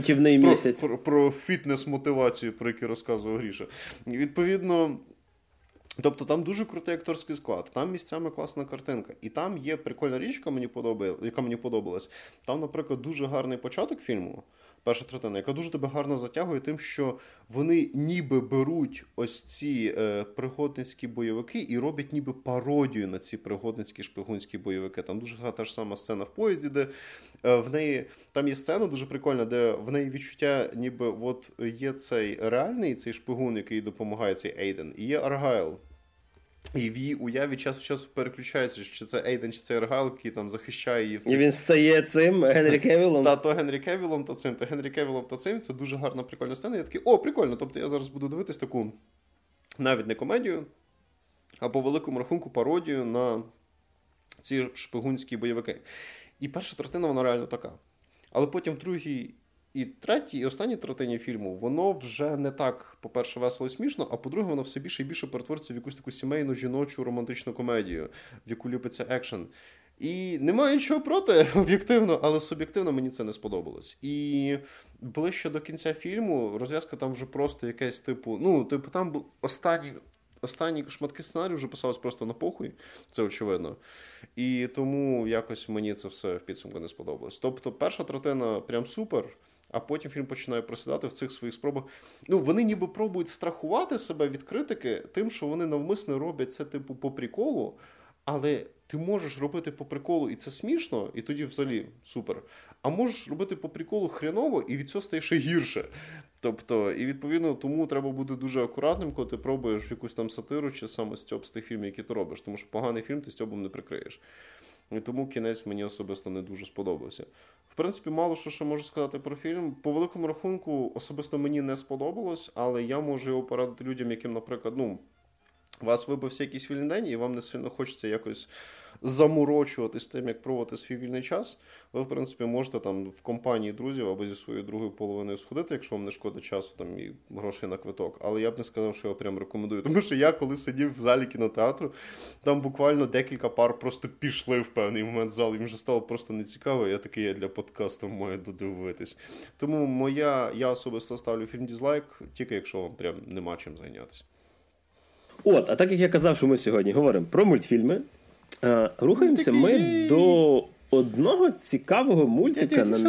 про фітнес-мотивацію, про який розказував Гріша. І відповідно, тобто там дуже крутий акторський склад, там місцями класна картинка. І там є прикольна річ, яка мені подобалась. Там, наприклад, дуже гарний початок фільму, перша третина, яка дуже тебе гарно затягує тим, що вони ніби беруть ось ці пригодницькі бойовики і роблять ніби пародію на ці пригодницькі шпигунські бойовики. Там дуже та ж сама сцена в поїзді, де в неї, там є сцена дуже прикольна, де в неї відчуття, ніби от є цей реальний, цей шпигун, який допомагає, цей Ейден, і є Аргайл. І в її уяві час в час переключається, чи це Ейден, чи це Аргайл, який там захищає її. І він стає цим Генрі Кевілом. То Генрі Кевілом, то цим, то Генрі Кевілом, то цим. Це дуже гарна, прикольна сцена. Я такий, прикольно, тобто я зараз буду дивитись таку, навіть не комедію, а по великому рахунку пародію на ці шпигунські бойовики. І перша третина, вона реально така. Але потім в другій і третій, і останній третині фільму, воно вже не так, по-перше, весело і смішно, а по-друге, воно все більше і більше перетвориться в якусь таку сімейну, жіночу, романтичну комедію, в яку ліпиться екшен. І немає нічого проти, об'єктивно, але суб'єктивно мені це не сподобалось. І ближче до кінця фільму розв'язка там вже просто якесь там останні шматки сценарію вже писалось просто на похуй, це очевидно. І тому якось мені це все в підсумку не сподобалось. Тобто перша третина прям супер, а потім фільм починає просідати в цих своїх спробах. Ну, вони ніби пробують страхувати себе від критики тим, що вони навмисно роблять це типу по приколу, але ти можеш робити по приколу, і це смішно, і тоді взагалі супер. А можеш робити по приколу хреново, і від цього стає ще гірше. Тобто, і відповідно, тому треба бути дуже акуратним, коли ти пробуєш якусь там сатиру, чи саме стьоп з тих фільмів, які ти робиш. Тому що поганий фільм ти стьобом не прикриєш. І тому кінець мені особисто не дуже сподобався. В принципі, мало що ще можу сказати про фільм. По великому рахунку, особисто мені не сподобалось, але я можу його порадити людям, яким, наприклад, у вас вибився якийсь вільний день, і вам не сильно хочеться якось заморочуватись тим, як проводити свій вільний час. Ви, в принципі, можете там в компанії друзів або зі своєю другою половиною сходити, якщо вам не шкода часу там, і грошей на квиток. Але я б не сказав, що я прям рекомендую. Тому що я, коли сидів в залі кінотеатру, там буквально декілька пар просто пішли в певний момент в зал. Їм вже стало просто нецікаво. Я такий, я для подкасту маю додивитись. Тому я особисто ставлю фільм дізлайк, тільки якщо вам прям нема чим зайнятися. А так як я казав, що ми сьогодні говоримо про мультфільми, рухаємося ми до одного цікавого мультика на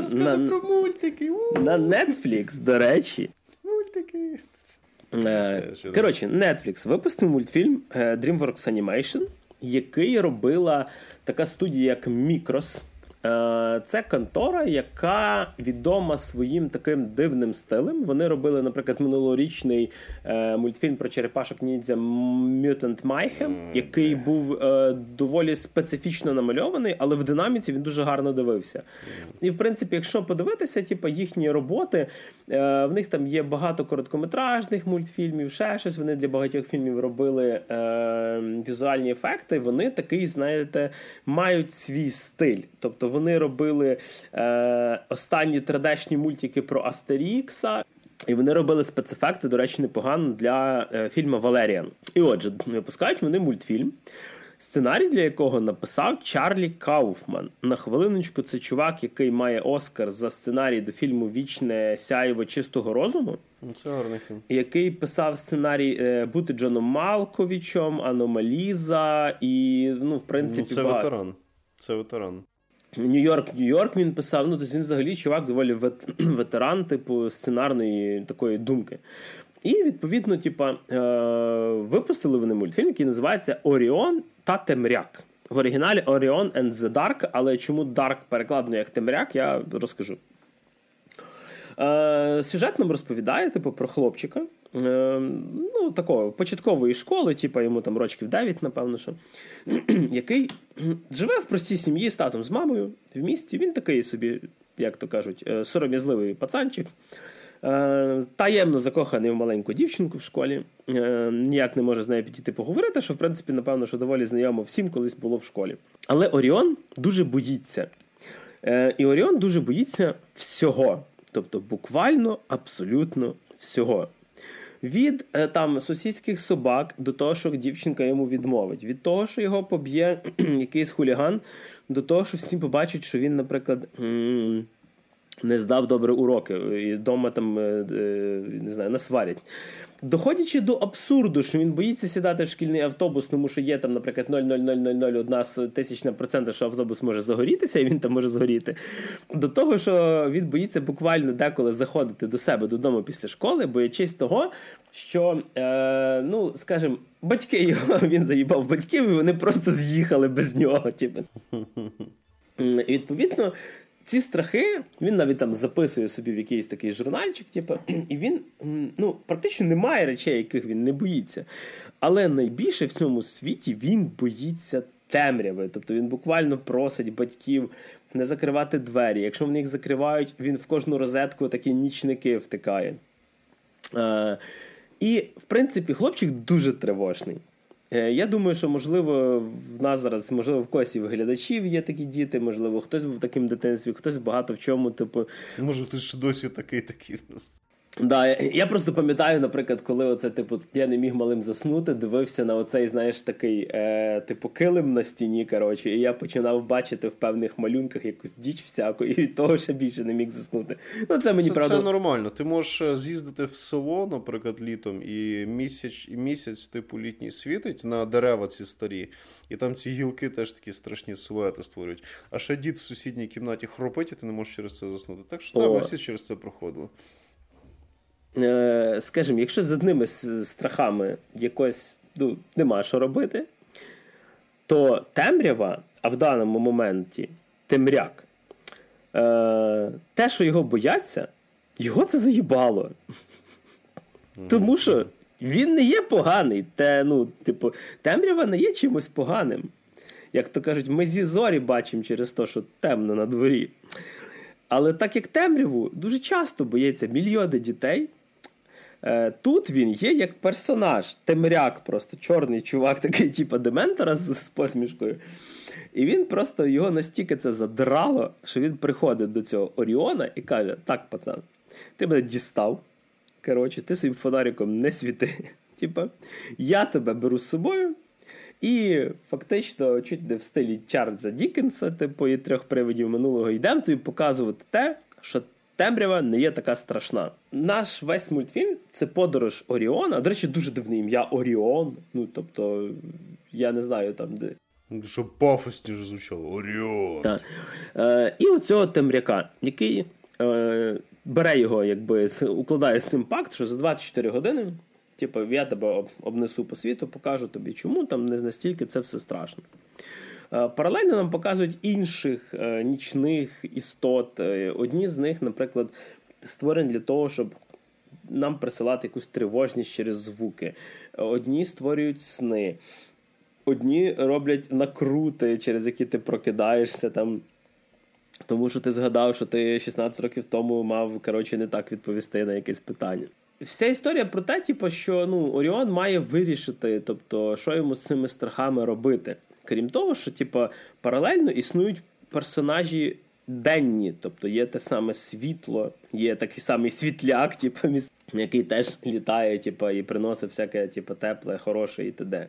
Netflix, до речі. Мультики. Коротше, Netflix випустив мультфільм DreamWorks Animation, який робила така студія, як Micros. Це контора, яка відома своїм таким дивним стилем. Вони робили, наприклад, минулорічний мультфільм про черепашок ніндзя Mutant Mayhem, який був доволі специфічно намальований, але в динаміці він дуже гарно дивився. І, в принципі, якщо подивитися, їхні роботи, в них там є багато короткометражних мультфільмів, ще щось, вони для багатьох фільмів робили візуальні ефекти, вони такий, знаєте, мають свій стиль. Тобто вони робили останні 3D-шні мультики про Астерікса, і вони робили спецефекти, до речі, непогано для фільму «Валеріан». І отже, випускають вони мультфільм, сценарій для якого написав Чарлі Кауфман. На хвилиночку, це чувак, який має Оскар за сценарій до фільму «Вічне сяйво чистого розуму». Це гарний фільм. Який писав сценарій «Бути Джоном Малковічем», «Аномаліза» і, в принципі, це ветеран. Це ветеран. Нью-Йорк він писав, тобто він взагалі чувак доволі ветеран, сценарної такої думки. І, відповідно, випустили вони мультфільм, який називається «Оріон та Темряк». В оригіналі «Оріон and the Dark», але чому «Dark» перекладено як «Темряк», я розкажу. Сюжет нам розповідає, про хлопчика, ну, такого, початкової школи, типу, йому там років 9, напевно, що, який живе в простій сім'ї з татом, з мамою в місті. Він такий собі, як то кажуть, сором'язливий пацанчик, таємно закоханий в маленьку дівчинку в школі, ніяк не може з нею підійти поговорити, що, в принципі, напевно, що доволі знайомо всім колись було в школі. Але Оріон дуже боїться. І Оріон дуже боїться всього. Тобто, буквально, абсолютно всього. Від там сусідських собак до того, що дівчинка йому відмовить. Від того, що його поб'є якийсь хуліган, до того, що всі побачать, що він, наприклад, не здав добре уроки і вдома там, не знаю, насварять. Доходячи до абсурду, що він боїться сідати в шкільний автобус, тому що є там, наприклад, 0,0001%, що автобус може загорітися, і він там може згоріти, до того, що він боїться буквально деколи заходити до себе додому після школи, боячись того, що, ну, скажімо, батьки його, він заїбав батьків, і вони просто з'їхали без нього. Типу. І, відповідно, ці страхи, він навіть там записує собі в якийсь такий журнальчик, типу, і він, ну, практично немає речей, яких він не боїться. Але найбільше в цьому світі він боїться темряви. Тобто він буквально просить батьків не закривати двері. Якщо вони їх закривають, він в кожну розетку такі нічники втикає. І, в принципі, хлопчик дуже тривожний. Я думаю, що, можливо, в нас зараз, можливо, в когось і в глядачів є такі діти, можливо, хтось був таким в дитинстві, хтось багато в чому, типу... Може, хтось ще досі такий просто. Да, я просто пам'ятаю, наприклад, коли оце, типу, я не міг малим заснути, дивився на оцей, знаєш, такий, типу, килим на стіні, коротше, і я починав бачити в певних малюнках якусь діч всяку, і від того ще більше не міг заснути. Ну, це мені, правда... Це нормально. Ти можеш з'їздити в село, наприклад, літом, і місяць, типу, літній світить на дерева ці старі, і там ці гілки теж такі страшні силуети створюють. А ще дід в сусідній кімнаті хропить, і ти не можеш через це заснути. Так що, так, ми всі через це проходили. Скажімо, якщо з одними страхами якось, ну, нема що робити, то темрява, а в даному моменті темряк, те, що його бояться, його це заїбало. Тому що він не є поганий. Ну, типу, темрява не є чимось поганим. Як то кажуть, ми зі зорі бачимо через те, що темно на дворі. Але так як темряву дуже часто бояться мільйони дітей, тут він є як персонаж, темряк просто, чорний чувак, такий типу Дементора з посмішкою. І він просто, його настільки це задрало, що він приходить до цього Оріона і каже: так, пацан, ти мене дістав, коротше, ти своїм фонариком не світи, типу, я тебе беру з собою, і фактично чуть не в стилі Чарльза Діккенса, типу, і трьох привидів минулого, йдемо тобі показувати те, що темрява не є така страшна. Наш весь мультфільм – це подорож Оріона. До речі, дуже дивне ім'я Оріон. Ну, тобто, я не знаю там, де... Щоб пафосніше звучало. Оріон. Так. І оцього темряка, який бере його, якби, укладає з цим пакт, що за 24 години, типу, я тебе обнесу по світу, покажу тобі, чому там не настільки це все страшно. Паралельно нам показують інших нічних істот. Одні з них, наприклад, створені для того, щоб нам присилати якусь тривожність через звуки. Одні створюють сни. Одні роблять накрути, через які ти прокидаєшся там, тому що ти згадав, що ти 16 років тому мав, коротше, не так відповісти на якесь питання. Вся історія про те, типу, що, ну, Оріон має вирішити, тобто, що йому з цими страхами робити. Крім того, що, типу, паралельно існують персонажі денні, тобто є те саме світло, є такий самий світляк, типу, який теж літає, типу, і приносить всяке, типу, тепле, хороше і т.д.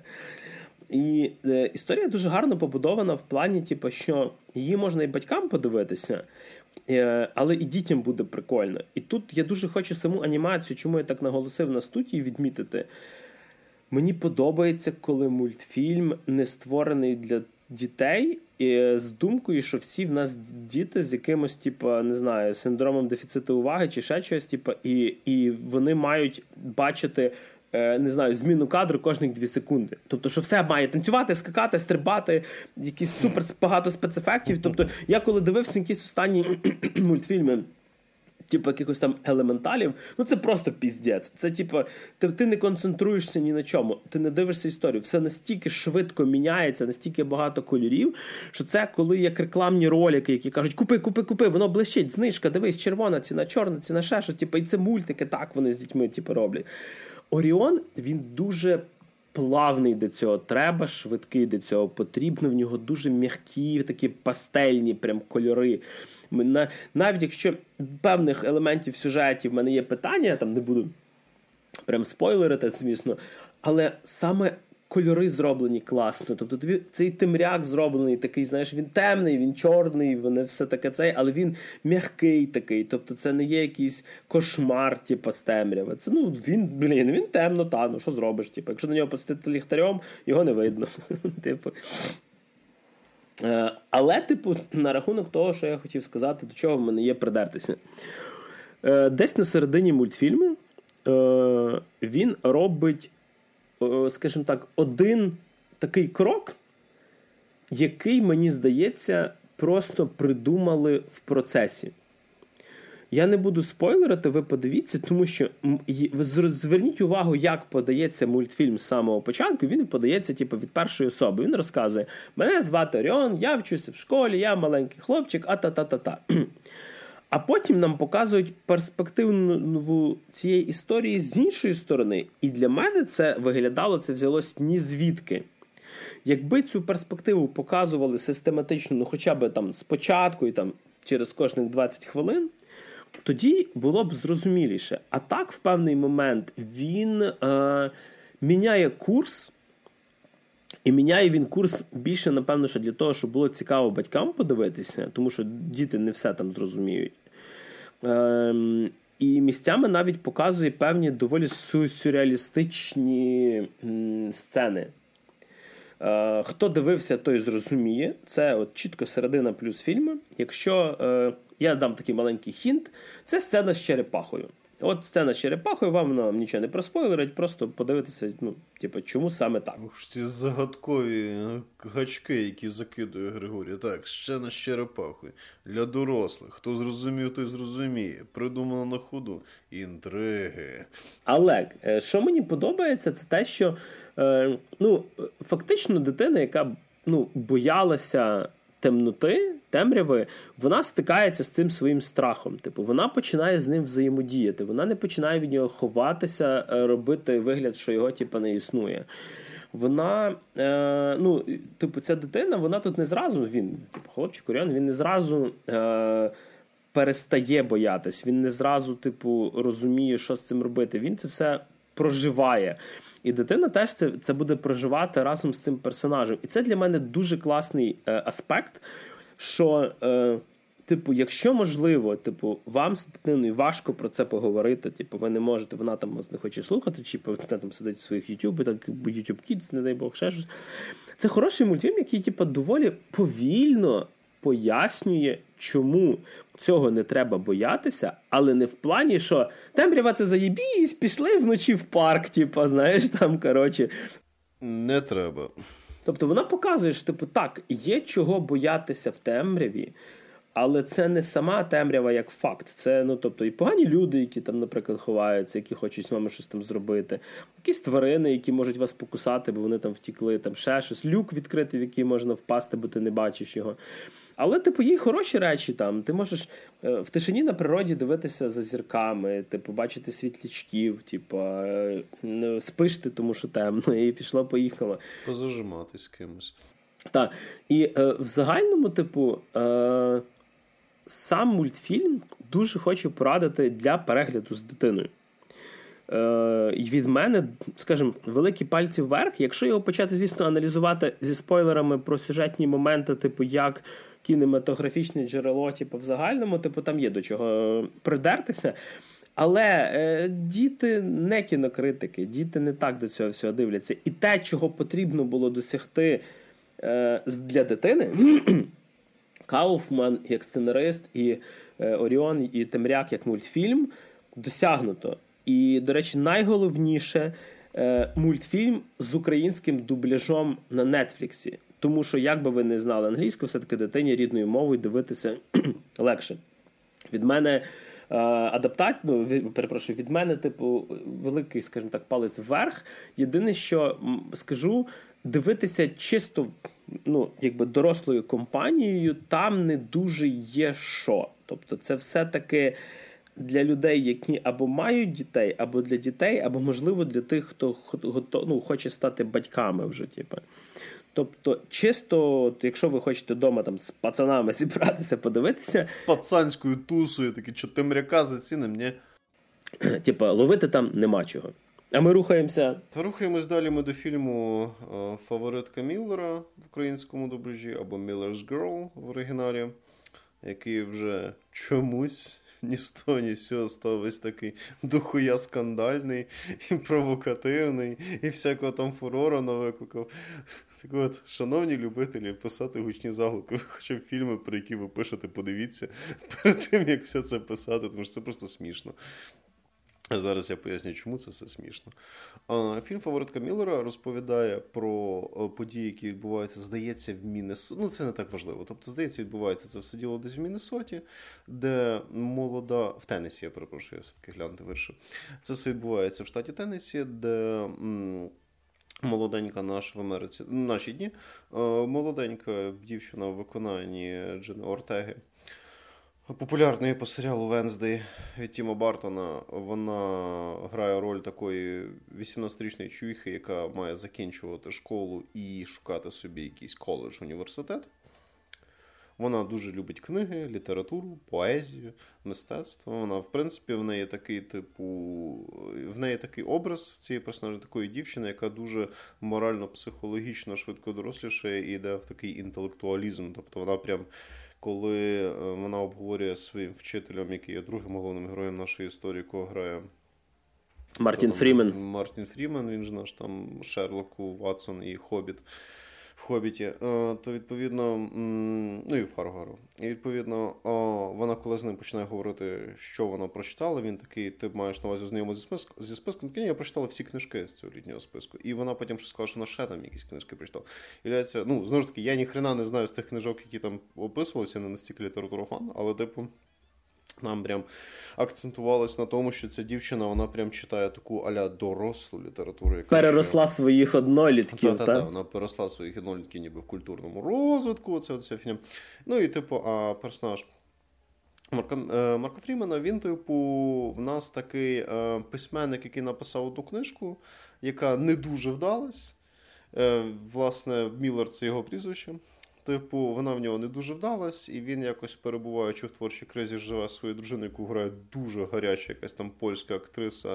І історія дуже гарно побудована в плані, типу, що її можна і батькам подивитися, але і дітям буде прикольно. І тут я дуже хочу саму анімацію, чому я так наголосив на студії, відмітити. Мені подобається, коли мультфільм не створений для дітей, і з думкою, що всі в нас діти з якимось, типу, не знаю, синдромом дефіциту уваги чи ще щось, типу, і вони мають бачити, не знаю, зміну кадру кожних 2 секунди. Тобто, що все має танцювати, скакати, стрибати, якісь супер багато спецефектів. Тобто, я коли дивився якісь останні мультфільми, типу, якихось там елементалів, ну це просто піздець. Це, типу, ти не концентруєшся ні на чому, ти не дивишся історію. Все настільки швидко міняється, настільки багато кольорів, що це коли як рекламні ролики, які кажуть, купи, воно блищить, знижка, дивись, червона ціна, чорна ціна, ще щось, типу, і це мультики, так вони з дітьми, типу, роблять. Оріон, він дуже плавний до цього треба, швидкий до цього потрібно, в нього дуже м'які, такі пастельні прям кольори. Навіть якщо певних елементів сюжеті в мене є питання, я там не буду прям спойлерити, звісно, але саме кольори зроблені класно. Тобто цей темряк зроблений такий, знаєш, він темний, він чорний, вони все таке цей, але він м'який такий. Тобто це не є якийсь кошмар, типу, з темряви. Це, ну, він темно, та, ну, що зробиш? Типу, якщо на нього посвітити ліхтарем, його не видно. Типу. Але, типу, на рахунок того, що я хотів сказати, до чого в мене є придертися. Десь на середині мультфільму він робить, скажімо так, один такий крок, який, мені здається, просто придумали в процесі. Я не буду спойлерити, ви подивіться, тому що зверніть увагу, як подається мультфільм з самого початку. Він подається типу, від першої особи. Він розказує, мене звати Оріон, я вчуся в школі, я маленький хлопчик, а-та-та-та-та. А потім нам показують перспективу цієї історії з іншої сторони. І для мене це виглядало, це взялось ні звідки. Якби цю перспективу показували систематично, ну хоча б там спочатку і там через кожних 20 хвилин, тоді було б зрозуміліше. А так, в певний момент, він міняє курс, і міняє він курс більше, напевно, що для того, щоб було цікаво батькам подивитися, тому що діти не все там зрозуміють. І місцями навіть показує певні доволі сюрреалістичні сцени. Хто дивився, той зрозуміє. Це от чітко середина плюс фільму. Якщо я дам такий маленький хінт, це сцена з черепахою. От сцена з черепахою, вам нічого не проспойлерить, просто подивитися, ну, типу, чому саме так. Ух, ці загадкові гачки, які закидує Григорій. Так, сцена з черепахою. Для дорослих. Хто зрозумів, той зрозуміє. Придумано на ходу. Інтриги. Але, що мені подобається, це те, що ну, фактично дитина, яка боялася темряви, вона стикається з цим своїм страхом. Типу, вона починає з ним взаємодіяти. Вона не починає від нього ховатися, робити вигляд, що його типу, не існує. Вона, ця дитина, вона тут не зразу, хлопчик Оріон, він не зразу перестає боятись, він не зразу, розуміє, що з цим робити. Він це все проживає. І дитина теж це буде проживати разом з цим персонажем. І це для мене дуже класний аспект, що, якщо можливо, вам з дитиною важко про це поговорити, ви не можете, вона там вас не хоче слухати, чи вона там сидить в своїх YouTube, так, YouTube Kids, не дай Бог, ще щось. Це хороший мультфільм, який, доволі повільно пояснює, чому цього не треба боятися, але не в плані, що темрява це заєбісь, пішли вночі в парк, знаєш, там, коротше. Не треба. Тобто вона показує, що, так, є чого боятися в темряві, але це не сама темрява як факт. Це, і погані люди, які там, наприклад, ховаються, які хочуть з вами щось там зробити. Якісь тварини, які можуть вас покусати, бо вони там втікли, там ще щось. Люк відкритий, в який можна впасти, бо ти не бачиш його. Але, є хороші речі там. Ти можеш в тишині на природі дивитися за зірками, бачити світлячків, спиш ти, тому що темно, і пішло-поїхало. Позажиматись з кимось. Так. І в загальному, сам мультфільм дуже хочу порадити для перегляду з дитиною. І від мене, скажімо, великі пальці вверх. Якщо його почати, звісно, аналізувати зі спойлерами про сюжетні моменти, як кінематографічне джерело, в загальному, там є до чого придертися. Але діти не кінокритики, діти не так до цього всього дивляться. І те, чого потрібно було досягти для дитини, Кауфман як сценарист, і Оріон, і Темряк як мультфільм, досягнуто. І, до речі, найголовніше мультфільм з українським дубляжом на Нетфліксі. Тому що, як би ви не знали англійську, все-таки дитині рідною мовою дивитися легше. Від мене від мене, типу, великий, скажімо так, палець вверх. Єдине, що скажу, дивитися чисто, якби дорослою компанією, там не дуже є що. Тобто це все-таки для людей, які або мають дітей, або для дітей, або, можливо, для тих, хто хоче стати батьками вже, типу. Тобто, чисто, якщо ви хочете вдома там з пацанами зібратися, подивитися... Пацанською тусою, такі чотимряка заціним, ні? Типа, ловити там нема чого. А ми рухаємося... Рухаємось далі ми до фільму «Фаворитка Міллера» в українському дубляжі, або «Miller's Girl» в оригіналі, який вже чомусь ні з того, ні з цього став весь такий дохуя скандальний і провокативний, і всякого там фурору навикликав. Так от, шановні любителі писати гучні заголовки, хоча б фільми, про які ви пишете, подивіться перед тим, як все це писати, тому що це просто смішно. А зараз я поясню, чому це все смішно. Фільм «Фаворитка Міллера» розповідає про події, які відбуваються, здається, в Міннесоті. Це не так важливо. Тобто, здається, відбувається це все діло десь в Міннесоті, де молода... В Теннесі, я перепрошую, я все-таки глянути вирішив. Це все відбувається в штаті Теннесі, де... молоденька наша в Америці, наші дні, молоденька дівчина в виконанні Дженни Ортеги, популярної по серіалу «Венздей» від Тіма Бартона. Вона грає роль такої 18-річної чувіхи, яка має закінчувати школу і шукати собі якийсь коледж, університет. Вона дуже любить книги, літературу, поезію, мистецтво. Вона, в принципі, в неї такий образ в цієї персонажі, такої дівчини, яка дуже морально-психологічно швидко дорослішає і йде в такий інтелектуалізм. Тобто вона прям, коли вона обговорює зі своїм вчителем, який є другим головним героєм нашої історії, якого грає Мартін Фрімен. Мартін Фрімен, він же наш там Шерлоку, Ватсон і Хобіт. В «Хобіті», то, відповідно, і в «Фарго». І, відповідно, вона, коли з ним починає говорити, що вона прочитала, він такий, ти маєш на увазі знайомий зі списком? Я прочитала всі книжки з цього літнього списку. І вона потім щось сказала, що вона ще там якісь книжки прочитала. І, знову ж таки, я ніхрена не знаю з тих книжок, які там описувалися, не настільки літературофан, але, типу, нам прям акцентувалось на тому, що ця дівчина, вона прям читає таку а-ля дорослу літературу. Яка переросла своїх однолітків, так? Вона переросла своїх однолітків ніби в культурному розвитку, оце вся фігня. І, типу, персонаж Марка Фрімена, він, типу, в нас такий письменник, який написав одну книжку, яка не дуже вдалась. Власне, Міллер – це його прізвище. Типу, вона в нього не дуже вдалась, і він якось, перебуваючи в творчій кризі, живе зі своєю дружиною, яку грає дуже гаряча якась там польська актриса.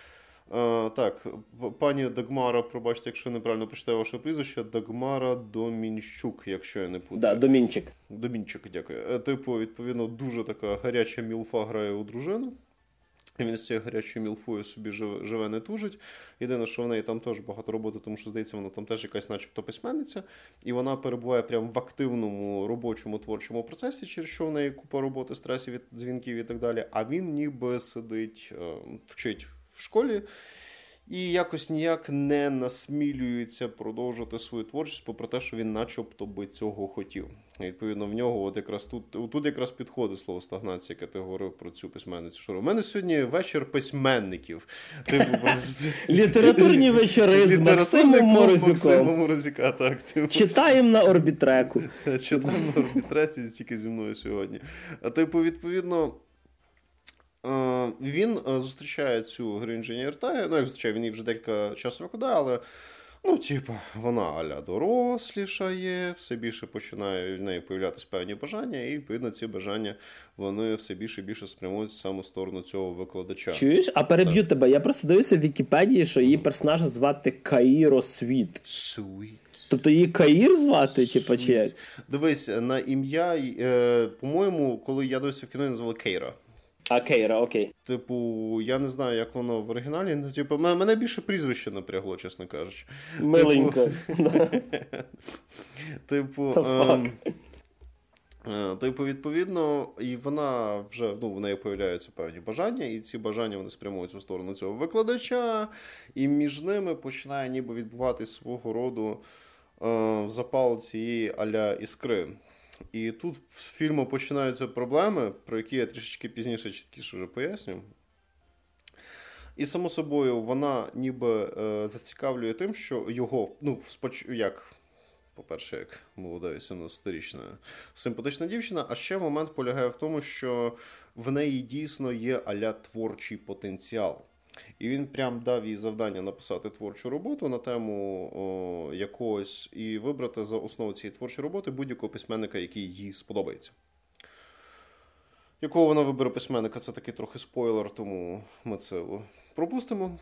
Так, пані Дагмара, пробачте, якщо я неправильно прочитаю ваше прізвище, Дагмара Домінчук, якщо я не путаю. Да, Домінчик. Домінчик, дякую. Типу, відповідно, дуже така гаряча мілфа грає у дружину. І він з цією гарячою мілфою собі живе, не тужить. Єдине, що в неї там теж багато роботи, тому що, здається, вона там теж якась начебто письменниця. І вона перебуває прямо в активному робочому творчому процесі, через що в неї купа роботи, стресів, дзвінків і так далі. А він ніби сидить, вчить в школі. І якось ніяк не насмілюється продовжувати свою творчість, попри те, що він начебто би цього хотів. І, відповідно, в нього от якраз тут якраз підходить слово стагнація, яке ти говорив про цю письменницю. У мене сьогодні вечір письменників. Літературні вечори з Максимом Морозюка. Читаємо на орбітреку. Читаємо на орбітреці, тільки зі мною сьогодні. А відповідно, він зустрічає цю героїню Дженні Ортеги, як зустрічає, він її вже декілька часу викладає, але, вона а-ля дорослішає, все більше починає в неї появлятися певні бажання, і, відповідно, ці бажання, вони все більше і більше спрямують саме в сторону цього викладача. Чуєш? А переб'ю тебе. Я просто дивився в Вікіпедії, що її персонажа звати Каїро Світ. Тобто її Каїр звати, чи як? Дивись, на ім'я, по-моєму, коли я дивився в кіно, її назвали Кейра. А, Кейра, окей. Я не знаю, як воно в оригіналі. Мене більше прізвище напрягло, чесно кажучи. Миленько. Відповідно, і вона вже, в неї появляються певні бажання, і ці бажання, вони спрямуються в сторону цього викладача, і між ними починає ніби відбуватись свого роду запал цієї а-ля іскри. І тут з фільму починаються проблеми, про які я трішечки пізніше чіткіше вже поясню. І, само собою, вона ніби зацікавлює тим, що його, по-перше, як молода 18-річна симпатична дівчина, а ще момент полягає в тому, що в неї дійсно є а-ля творчий потенціал. І він прям дав їй завдання написати творчу роботу на тему якогось і вибрати за основу цієї творчої роботи будь-якого письменника, який їй сподобається. Якого вона вибере письменника, це такий трохи спойлер, тому ми це пропустимо.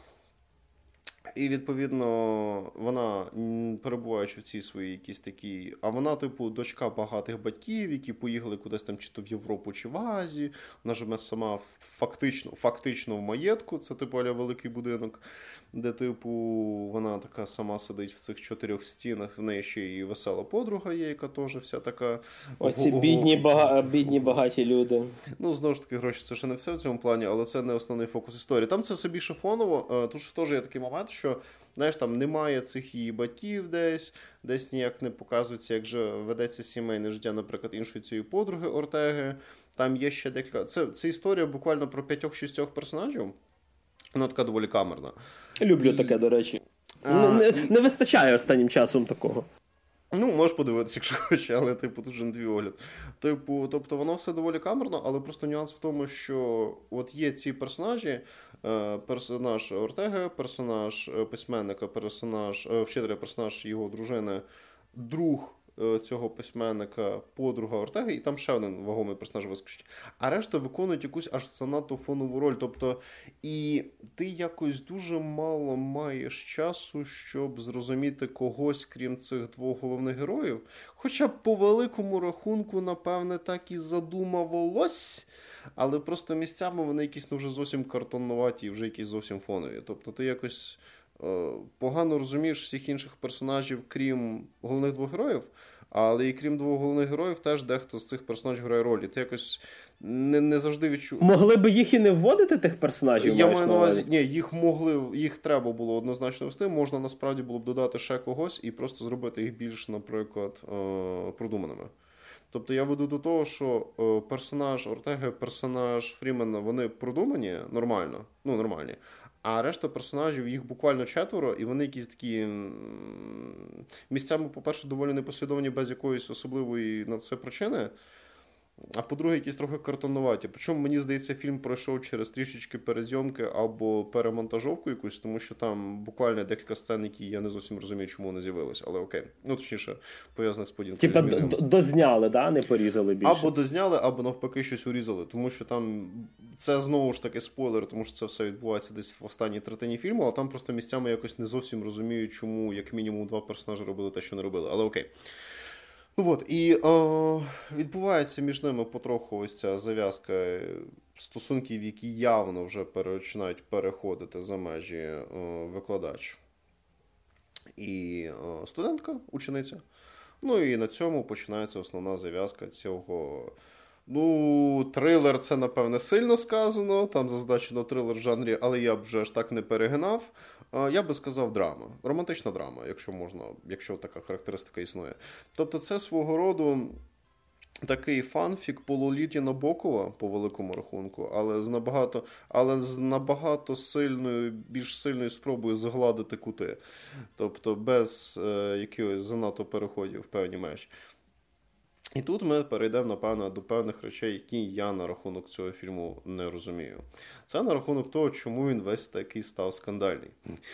І, відповідно, вона, перебуваючи в цій своїй якійсь такій... А вона, дочка багатих батьків, які поїхали кудись там чи то в Європу, чи в Азію. Вона живе сама фактично в маєтку. Це, а-ля великий будинок, де, вона така сама сидить в цих 4 стінах. В неї ще і весела подруга є, яка теж вся така... Оці бідні багаті люди. Знову ж таки, гроші це ще не все в цьому плані, але це не основний фокус історії. Там це все більше фоново. Тут ж теж є такий момент, що, знаєш, там немає цих її батьків десь ніяк не показується, як же ведеться сімейне життя, наприклад, іншої цієї подруги Ортеги. Там є ще декілька... Це історія буквально про 5-6 персонажів. Вона така доволі камерна. Люблю таке, до речі. Не вистачає останнім часом такого. Можеш подивитися, якщо хочеш, але, тут вже не твій огляд. Тобто, воно все доволі камерно, але просто нюанс в тому, що от є ці персонажі, персонаж Ортеги, персонаж письменника, вчителя, персонаж його дружини, друг цього письменника, подруга Ортеги, і там ще один вагомий персонаж вискочить. А решта виконують якусь аж занадто фонову роль. Тобто, і ти якось дуже мало маєш часу, щоб зрозуміти когось, крім цих 2 головних героїв. Хоча б по великому рахунку, напевне, так і задумувалось. Але просто місцями вони якісь вже зовсім картонноваті і вже якісь зовсім фонові. Тобто ти якось погано розумієш всіх інших персонажів, крім головних 2 героїв, але і крім 2 головних героїв теж дехто з цих персонажів грає ролі. Ти якось не завжди відчув. Могли би їх і не вводити, тих персонажів? Я маю на увазі, ні, їх треба було однозначно вести, можна насправді було б додати ще когось і просто зробити їх більш, наприклад, продуманими. Тобто я веду до того, що персонаж Ортеги, персонаж Фрімена, вони продумані нормальні. А решта персонажів, їх буквально 4, і вони якісь такі місцями, по-перше, доволі непослідовні, без якоїсь особливої на це причини. А по-друге, якісь трохи картонуваті. Причому, мені здається, фільм пройшов через трішечки перезйомки або перемонтажовку якусь, тому що там буквально декілька сцен, які я не зовсім розумію, чому вони з'явилися. Але окей. Точніше, пов'язаних з подіями. Типа дозняли, да? Не порізали більше? Або дозняли, або навпаки щось урізали. Тому що там, це знову ж таки спойлер, тому що це все відбувається десь в останній третині фільму, а там просто місцями якось не зовсім розумію, чому як мінімум 2 персонажі робили те, що не робили. Але окей. І відбувається між ними потроху ось ця зав'язка стосунків, які явно вже починають переходити за межі викладач і студентка, учениця. І на цьому починається основна зав'язка цього. Трилер – це, напевне, сильно сказано, там зазначено трилер в жанрі, але я б вже аж так не перегинав. Я би сказав драма, романтична драма, якщо така характеристика існує. Тобто це свого роду такий фанфік полуліті Набокова, по великому рахунку, але з набагато більш сильною спробою загладити кути. Тобто без якихось занадто переходів в певні межі. І тут ми перейдемо, напевно, до певних речей, які я на рахунок цього фільму не розумію. Це на рахунок того, чому він весь такий став скандальний.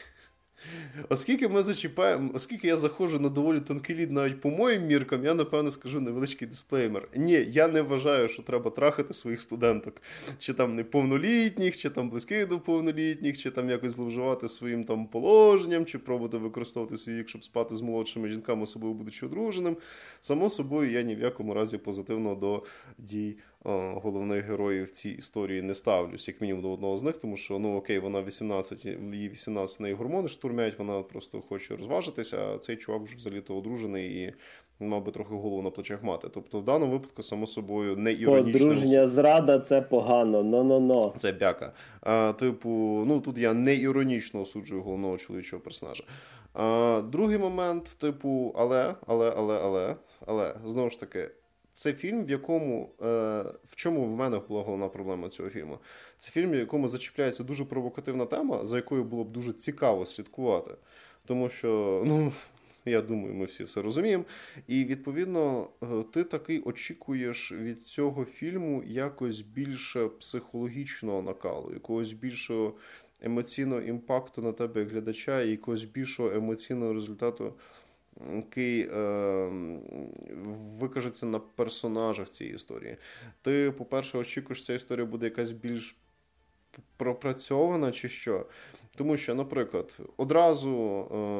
Оскільки я заходжу на доволі тонкий лід навіть по моїм міркам, я, напевно, скажу невеличкий дисклеймер. Ні, я не вважаю, що треба трахати своїх студенток. Чи там неповнолітніх, чи там близьких до повнолітніх, чи там якось зловживати своїм там положенням, чи пробувати використовувати свій вік, щоб спати з молодшими жінками, особливо будучи одруженим. Само собою, я ні в якому разі позитивно до дій головних героїв в цій історії не ставлюсь, як мінімум до одного з них, тому що, окей, вона 18, їй 18, в неї гормони штурмять, вона просто хоче розважитися, а цей чувак вже взагалі-то одружений і мав би трохи голову на плечах мати. Тобто, в даному випадку, само собою, не іронічно. Подружня зрада – це погано, но. Це бяка. Тут я не іронічно осуджую головного чоловічого персонажа. Другий момент, але, знову ж таки, це фільм, в якому, в чому в мене була головна проблема цього фільму? Це фільм, в якому зачіпляється дуже провокативна тема, за якою було б дуже цікаво слідкувати. Тому що, я думаю, ми всі все розуміємо. І, відповідно, ти таки очікуєш від цього фільму якось більше психологічного накалу, якогось більшого емоційного імпакту на тебе як глядача і якогось більшого емоційного результату, який викажеться на персонажах цієї історії. Ти, по-перше, очікуєш, що ця історія буде якась більш пропрацьована чи що. Тому що, наприклад, одразу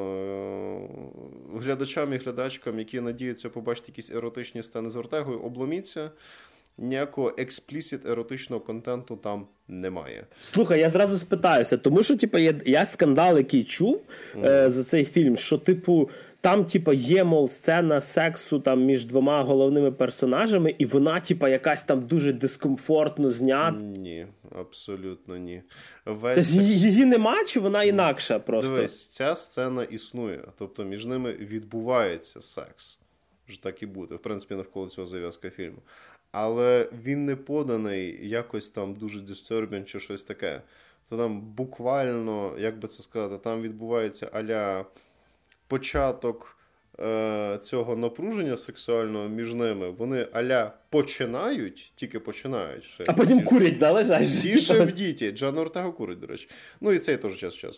глядачам і глядачкам, які надіються побачити якісь еротичні сцени з Ортегою, обломіться, ніякого експлісіт еротичного контенту там немає. Слухай, я зразу спитаюся, тому що я скандал, який чув за цей фільм, що там, є, мов, сцена сексу там між двома головними персонажами, і вона, якась там дуже дискомфортно знята. Ні, абсолютно ні. Тобто її нема, чи вона інакша просто? Дивись, ця сцена існує, тобто між ними відбувається секс. Вже так і буде, в принципі, навколо цього зав'язка фільму. Але він не поданий якось там дуже disturbing чи щось таке. То там буквально, як би це сказати, там відбувається а-ля початок цього напруження сексуального між ними. Вони а-ля починають, тільки починають. А потім курять, да, лежать? Всі ще в діті. Джан Ортега курить, до речі. І цей теж час.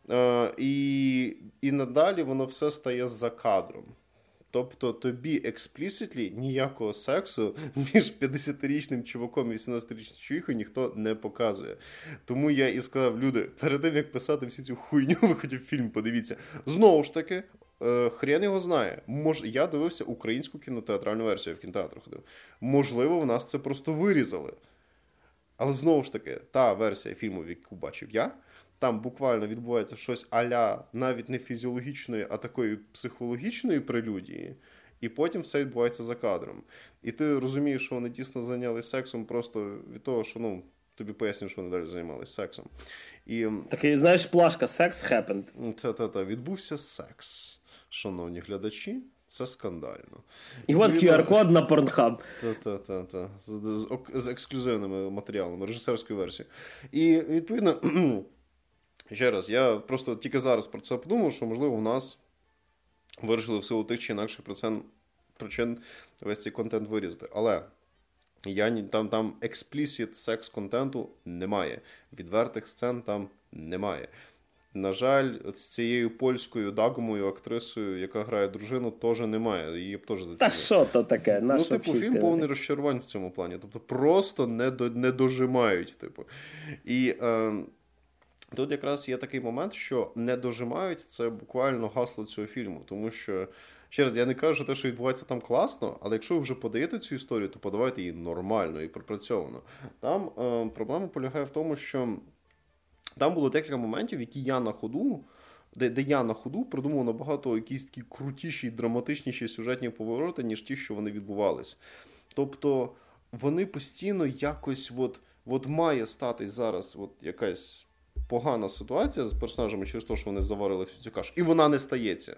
І надалі воно все стає за кадром. Тобто тобі експліситлі ніякого сексу між 50-річним чуваком і 18-річним чоловіком ніхто не показує. Тому я і сказав, люди, перед тим, як писати всю цю хуйню, ви хоча б фільм подивіться. Знову ж таки, хрен його знає. Я дивився українську кінотеатральну версію, в кінотеатру ходив. Можливо, в нас це просто вирізали. Але знову ж таки, та версія фільму, яку бачив я, там буквально відбувається щось а-ля навіть не фізіологічної, а такої психологічної прелюдії, і потім все відбувається за кадром. І ти розумієш, що вони дійсно зайнялися сексом просто від того, що, тобі пояснюють, що вони далі займалися сексом. Такий, знаєш, плашка «Sex happened». Та-та-та, відбувся секс. Шановні глядачі, це скандально. І от QR-код на Pornhub. Та-та-та. З ексклюзивними матеріалами, режисерською версією. І, відповідно, ще раз, я просто тільки зараз про це подумав, що, можливо, в нас вирішили в силу тих чи інакших причин весь цей контент вирізати. Але там експлісіт секс-контенту немає. Відвертих сцен там немає. На жаль, з цією польською Дагмою, актрисою, яка грає дружину, теж немає. Її б теж зацінили. Та що то таке? Фільм повний розчарувань в цьому плані. Тобто просто не дожимають. І тут якраз є такий момент, що не дожимають, це буквально гасло цього фільму. Тому що, ще раз, я не кажу, що те, що відбувається там класно, але якщо ви вже подаєте цю історію, то подавайте її нормально і пропрацьовано. Там проблема полягає в тому, що там було декілька моментів, які я на ходу, де я на ходу придумав набагато якісь такі крутіші, драматичніші сюжетні повороти, ніж ті, що вони відбувались. Тобто вони постійно якось має статись зараз якась погана ситуація з персонажами через те, що вони заварили всю цю кашу. І вона не стається.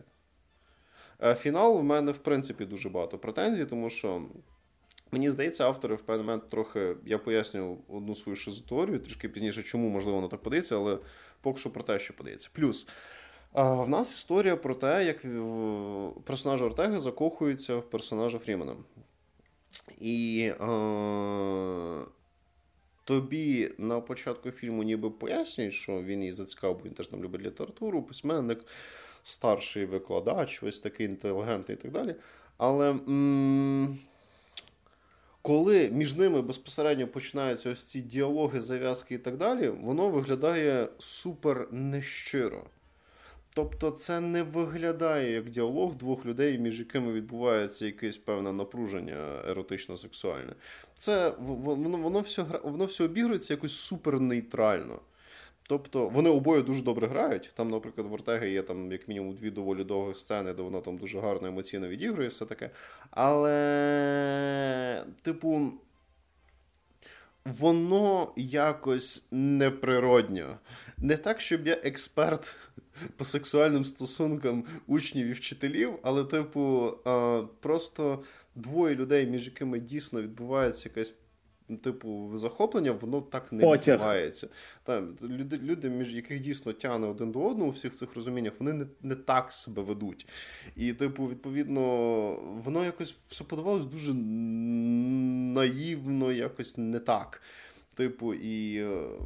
Фінал в мене, в принципі, дуже багато претензій, тому що мені здається, автори в певний момент трохи, я поясню одну свою шизотерію, трішки пізніше, чому, можливо, воно так подається, але поки що про те, що подається. Плюс, в нас історія про те, як персонаж Ортеги закохується в персонажа Фрімена. І тобі на початку фільму ніби пояснюють, що він її зацікавив, бо він теж там любить літературу, письменник, старший викладач, весь такий інтелігентний і так далі. Але коли між ними безпосередньо починаються ось ці діалоги, зав'язки і так далі, воно виглядає супер нещиро. Тобто це не виглядає як діалог двох людей, між якими відбувається якесь певне напруження еротично-сексуальне. Це воно все обігрується якось супер нейтрально. Тобто вони обоє дуже добре грають. Там, наприклад, в Ортеги є там як мінімум 2 доволі довгих сцени, де вона там дуже гарно емоційно відігрує все таке. Але, воно якось неприродньо. Не так, щоб я експерт по сексуальним стосункам учнів і вчителів, але, типу, просто двоє людей, між якими дійсно відбувається якась типу захоплення, воно так не відбувається. Там люди, між яких дійсно тягне один до одного у всіх цих розуміннях, вони не так себе ведуть. І, типу, відповідно, воно якось все подавалось дуже наївно, якось не так. Типу, і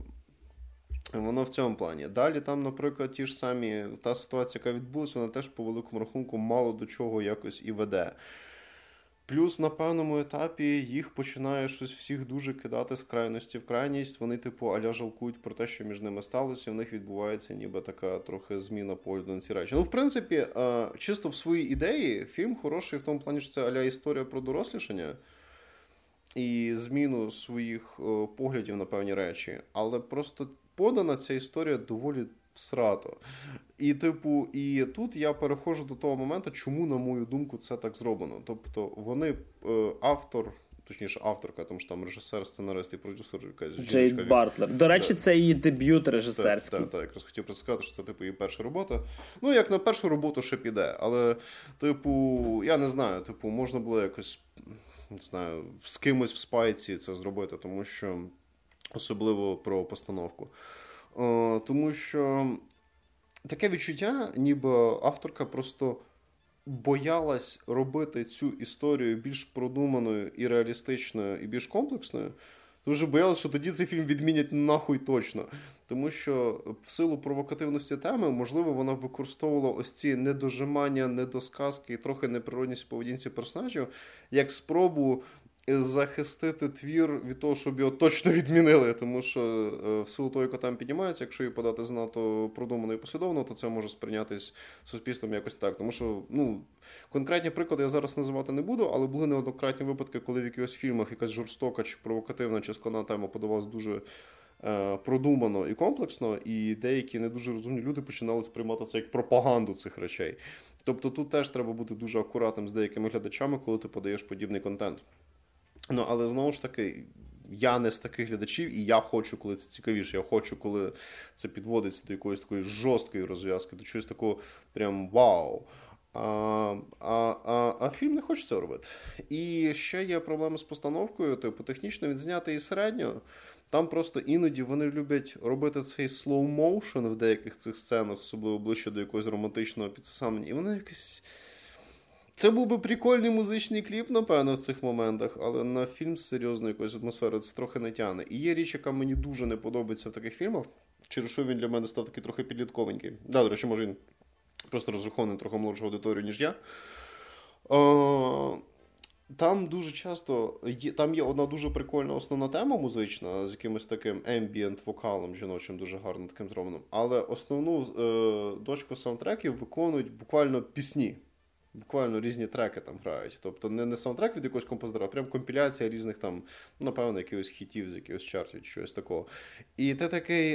воно в цьому плані. Далі там, наприклад, ті ж самі, та ситуація, яка відбулася, вона теж по великому рахунку мало до чого якось і веде. Плюс на певному етапі їх починає щось всіх дуже кидати з крайності в крайність. Вони, типу, аля жалкують про те, що між ними сталося, і в них відбувається ніби така трохи зміна погляду на ці речі. Ну, в принципі, чисто в своїй ідеї фільм хороший в тому плані, що це аля історія про дорослішання і зміну своїх поглядів на певні речі. Але просто подана ця історія доволі всрато. І, типу, і тут я переходжу до того моменту, чому, на мою думку, це так зроблено. Тобто, вони, авторка, тому що там режисер, сценарист і продюсер якась Джейд Бартлер. До речі, це її дебют режисерський. Так, якраз хотів просто сказати, що це, типу, її перша робота. Ну, як на першу роботу ще піде, але, типу, я не знаю, типу, можна було якось, не знаю, з кимось в спайці це зробити, тому що, особливо про постановку. Тому що таке відчуття, ніби авторка просто боялась робити цю історію більш продуманою і реалістичною, і більш комплексною, тому що боялась, що тоді цей фільм відмінять нахуй точно. Тому що в силу провокативності теми, можливо, вона використовувала ось ці недожимання, недосказки і трохи неприродність поведінці персонажів, як спробу захистити твір від того, щоб його точно відмінили, тому що в силу того, яка там піднімається, якщо її подати занадто продумано і послідовно, то це може сприйнятись суспільством якось так. Тому що, ну, конкретні приклади я зараз називати не буду, але були неоднократні випадки, коли в якихось фільмах якась жорстока, чи провокативна, чи складна тема подавалась дуже продумано і комплексно, і деякі не дуже розумні люди починали сприймати це як пропаганду цих речей. Тобто тут теж треба бути дуже акуратним з деякими глядачами, коли ти подаєш подібний контент. Ну, але, знову ж таки, я не з таких глядачів, і я хочу, коли це цікавіше. Я хочу, коли це підводиться до якоїсь такої жорсткої розв'язки, до чогось такого прям вау. А фільм не хоче це робити. І ще є проблеми з постановкою, типу, технічно він знятий і середньо. Там просто іноді вони люблять робити цей slow motion в деяких цих сценах, особливо ближче до якогось романтичного підсамлення. І воно якось... Це був би прикольний музичний кліп, напевно, в цих моментах, але на фільм з серйозною якоюсь атмосферою це трохи не тягне. І є річ, яка мені дуже не подобається в таких фільмах, через що він для мене став такий трохи підлітковенький. Да, до речі, може він просто розрахований трохи молодшу аудиторію, ніж я. Там дуже часто, там є одна дуже прикольна основна тема музична, з якимось таким ембієнт-вокалом жіночим, дуже гарно таким зробленим. Але основну дошку саундтреків виконують буквально пісні. Буквально різні треки там грають. Тобто не саундтрек від якогось композитора, а прям компіляція різних там, напевно, якихось хітів з якихось чартів, чи щось такого. І ти такий,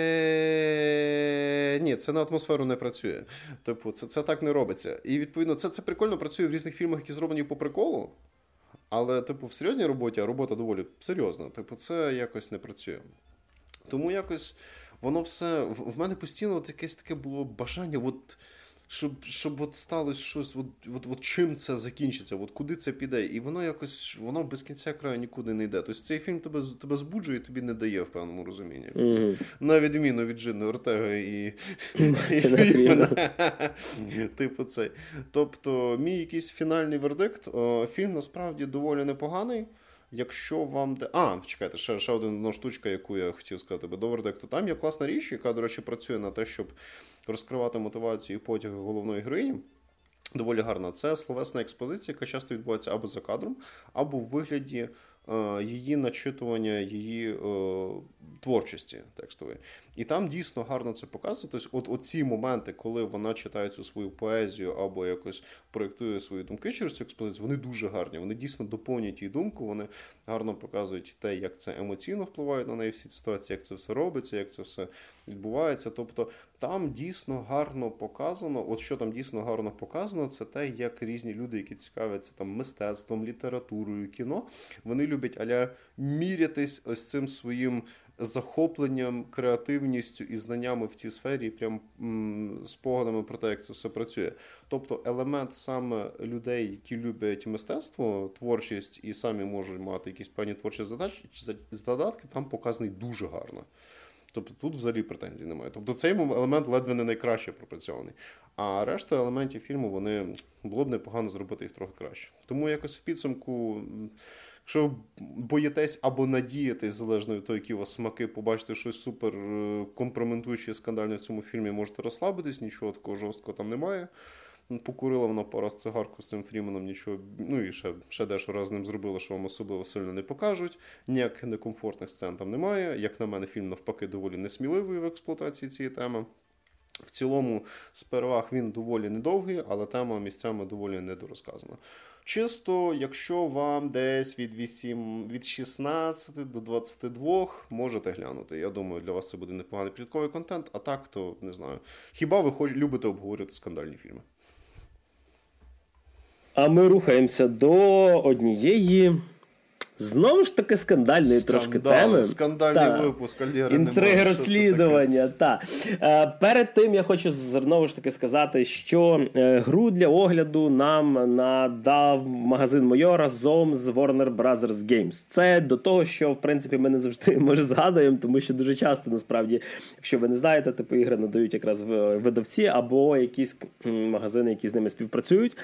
ні, це на атмосферу не працює. Типу, це так не робиться. І, відповідно, це прикольно працює в різних фільмах, які зроблені по приколу, але, типу, в серйозній роботі, а робота доволі серйозна, типу, це якось не працює. Тому якось воно все, в мене постійно якесь таке було бажання, щоб от сталося щось, от чим це закінчиться, от куди це піде. І воно якось, воно без кінця краю нікуди не йде. Тобто цей фільм тебе збуджує і тобі не дає в певному розумінні. Mm-hmm. На відміну від Джинни Ортега і типу цей. Тобто, мій якийсь фінальний вердикт. Фільм насправді доволі непоганий. Якщо вам... чекайте, ще одна штучка, яку я хотів сказати до вердикту. Там є класна річ, яка, до речі, працює на те, щоб розкривати мотивацію і потяги головної героїні. Доволі гарна. Це словесна експозиція, яка часто відбувається або за кадром, або в вигляді її начитування, її творчості текстової. І там дійсно гарно це показує. Тобто, оці моменти, коли вона читає цю свою поезію або якось проєктує свої думки через цю експозицію, вони дуже гарні. Вони дійсно доповнюють її думку, вони гарно показують те, як це емоційно впливає на неї всі ситуації, як це все робиться, як це все відбувається. Тобто, там дійсно гарно показано, от що там дійсно гарно показано, це те, як різні люди, які цікавляться там мистецтвом, літературою, кіно, вони люблять мірятись ось цим своїм захопленням, креативністю і знаннями в цій сфері, прям спогадами про те, як це все працює. Тобто елемент саме людей, які люблять мистецтво, творчість і самі можуть мати якісь певні творчі задатки, там показаний дуже гарно. Тобто тут взагалі претензій немає. Тобто цей елемент ледве не найкраще пропрацьований. А решта елементів фільму, вони було б непогано зробити їх трохи краще. Тому якось в підсумку, якщо боїтесь або надієтесь, залежно від того, які у вас смаки, побачите щось супер компрометуюче і скандальне в цьому фільмі, можете розслабитись, нічого такого жорсткого там немає. Покурила вона пару з цигарку з цим Фріменом, нічого, ну і ще дещо раз з ним зробила, що вам особливо сильно не покажуть. Ніяких некомфортних сцен там немає. Як на мене, фільм навпаки доволі несміливий в експлуатації цієї теми. В цілому, з переваг він доволі недовгий, але тема місцями доволі недорозказана. Чисто, якщо вам десь від 16 до 22, можете глянути. Я думаю, для вас це буде непоганий підлітковий контент, а так, то не знаю. Хіба ви любите обговорювати скандальні фільми? А ми рухаємося до однієї, знову ж таки, скандальної трошки теми. Скандальний випуск, інтриги розслідування. Перед тим я хочу знову ж таки сказати, що гру для огляду нам надав магазин Моє разом з Warner Brothers Games. Це до того, що, в принципі, ми не завжди, може, згадуємо, тому що дуже часто, насправді, якщо ви не знаєте, типу ігри надають якраз видавці або якісь магазини, які з ними співпрацюють.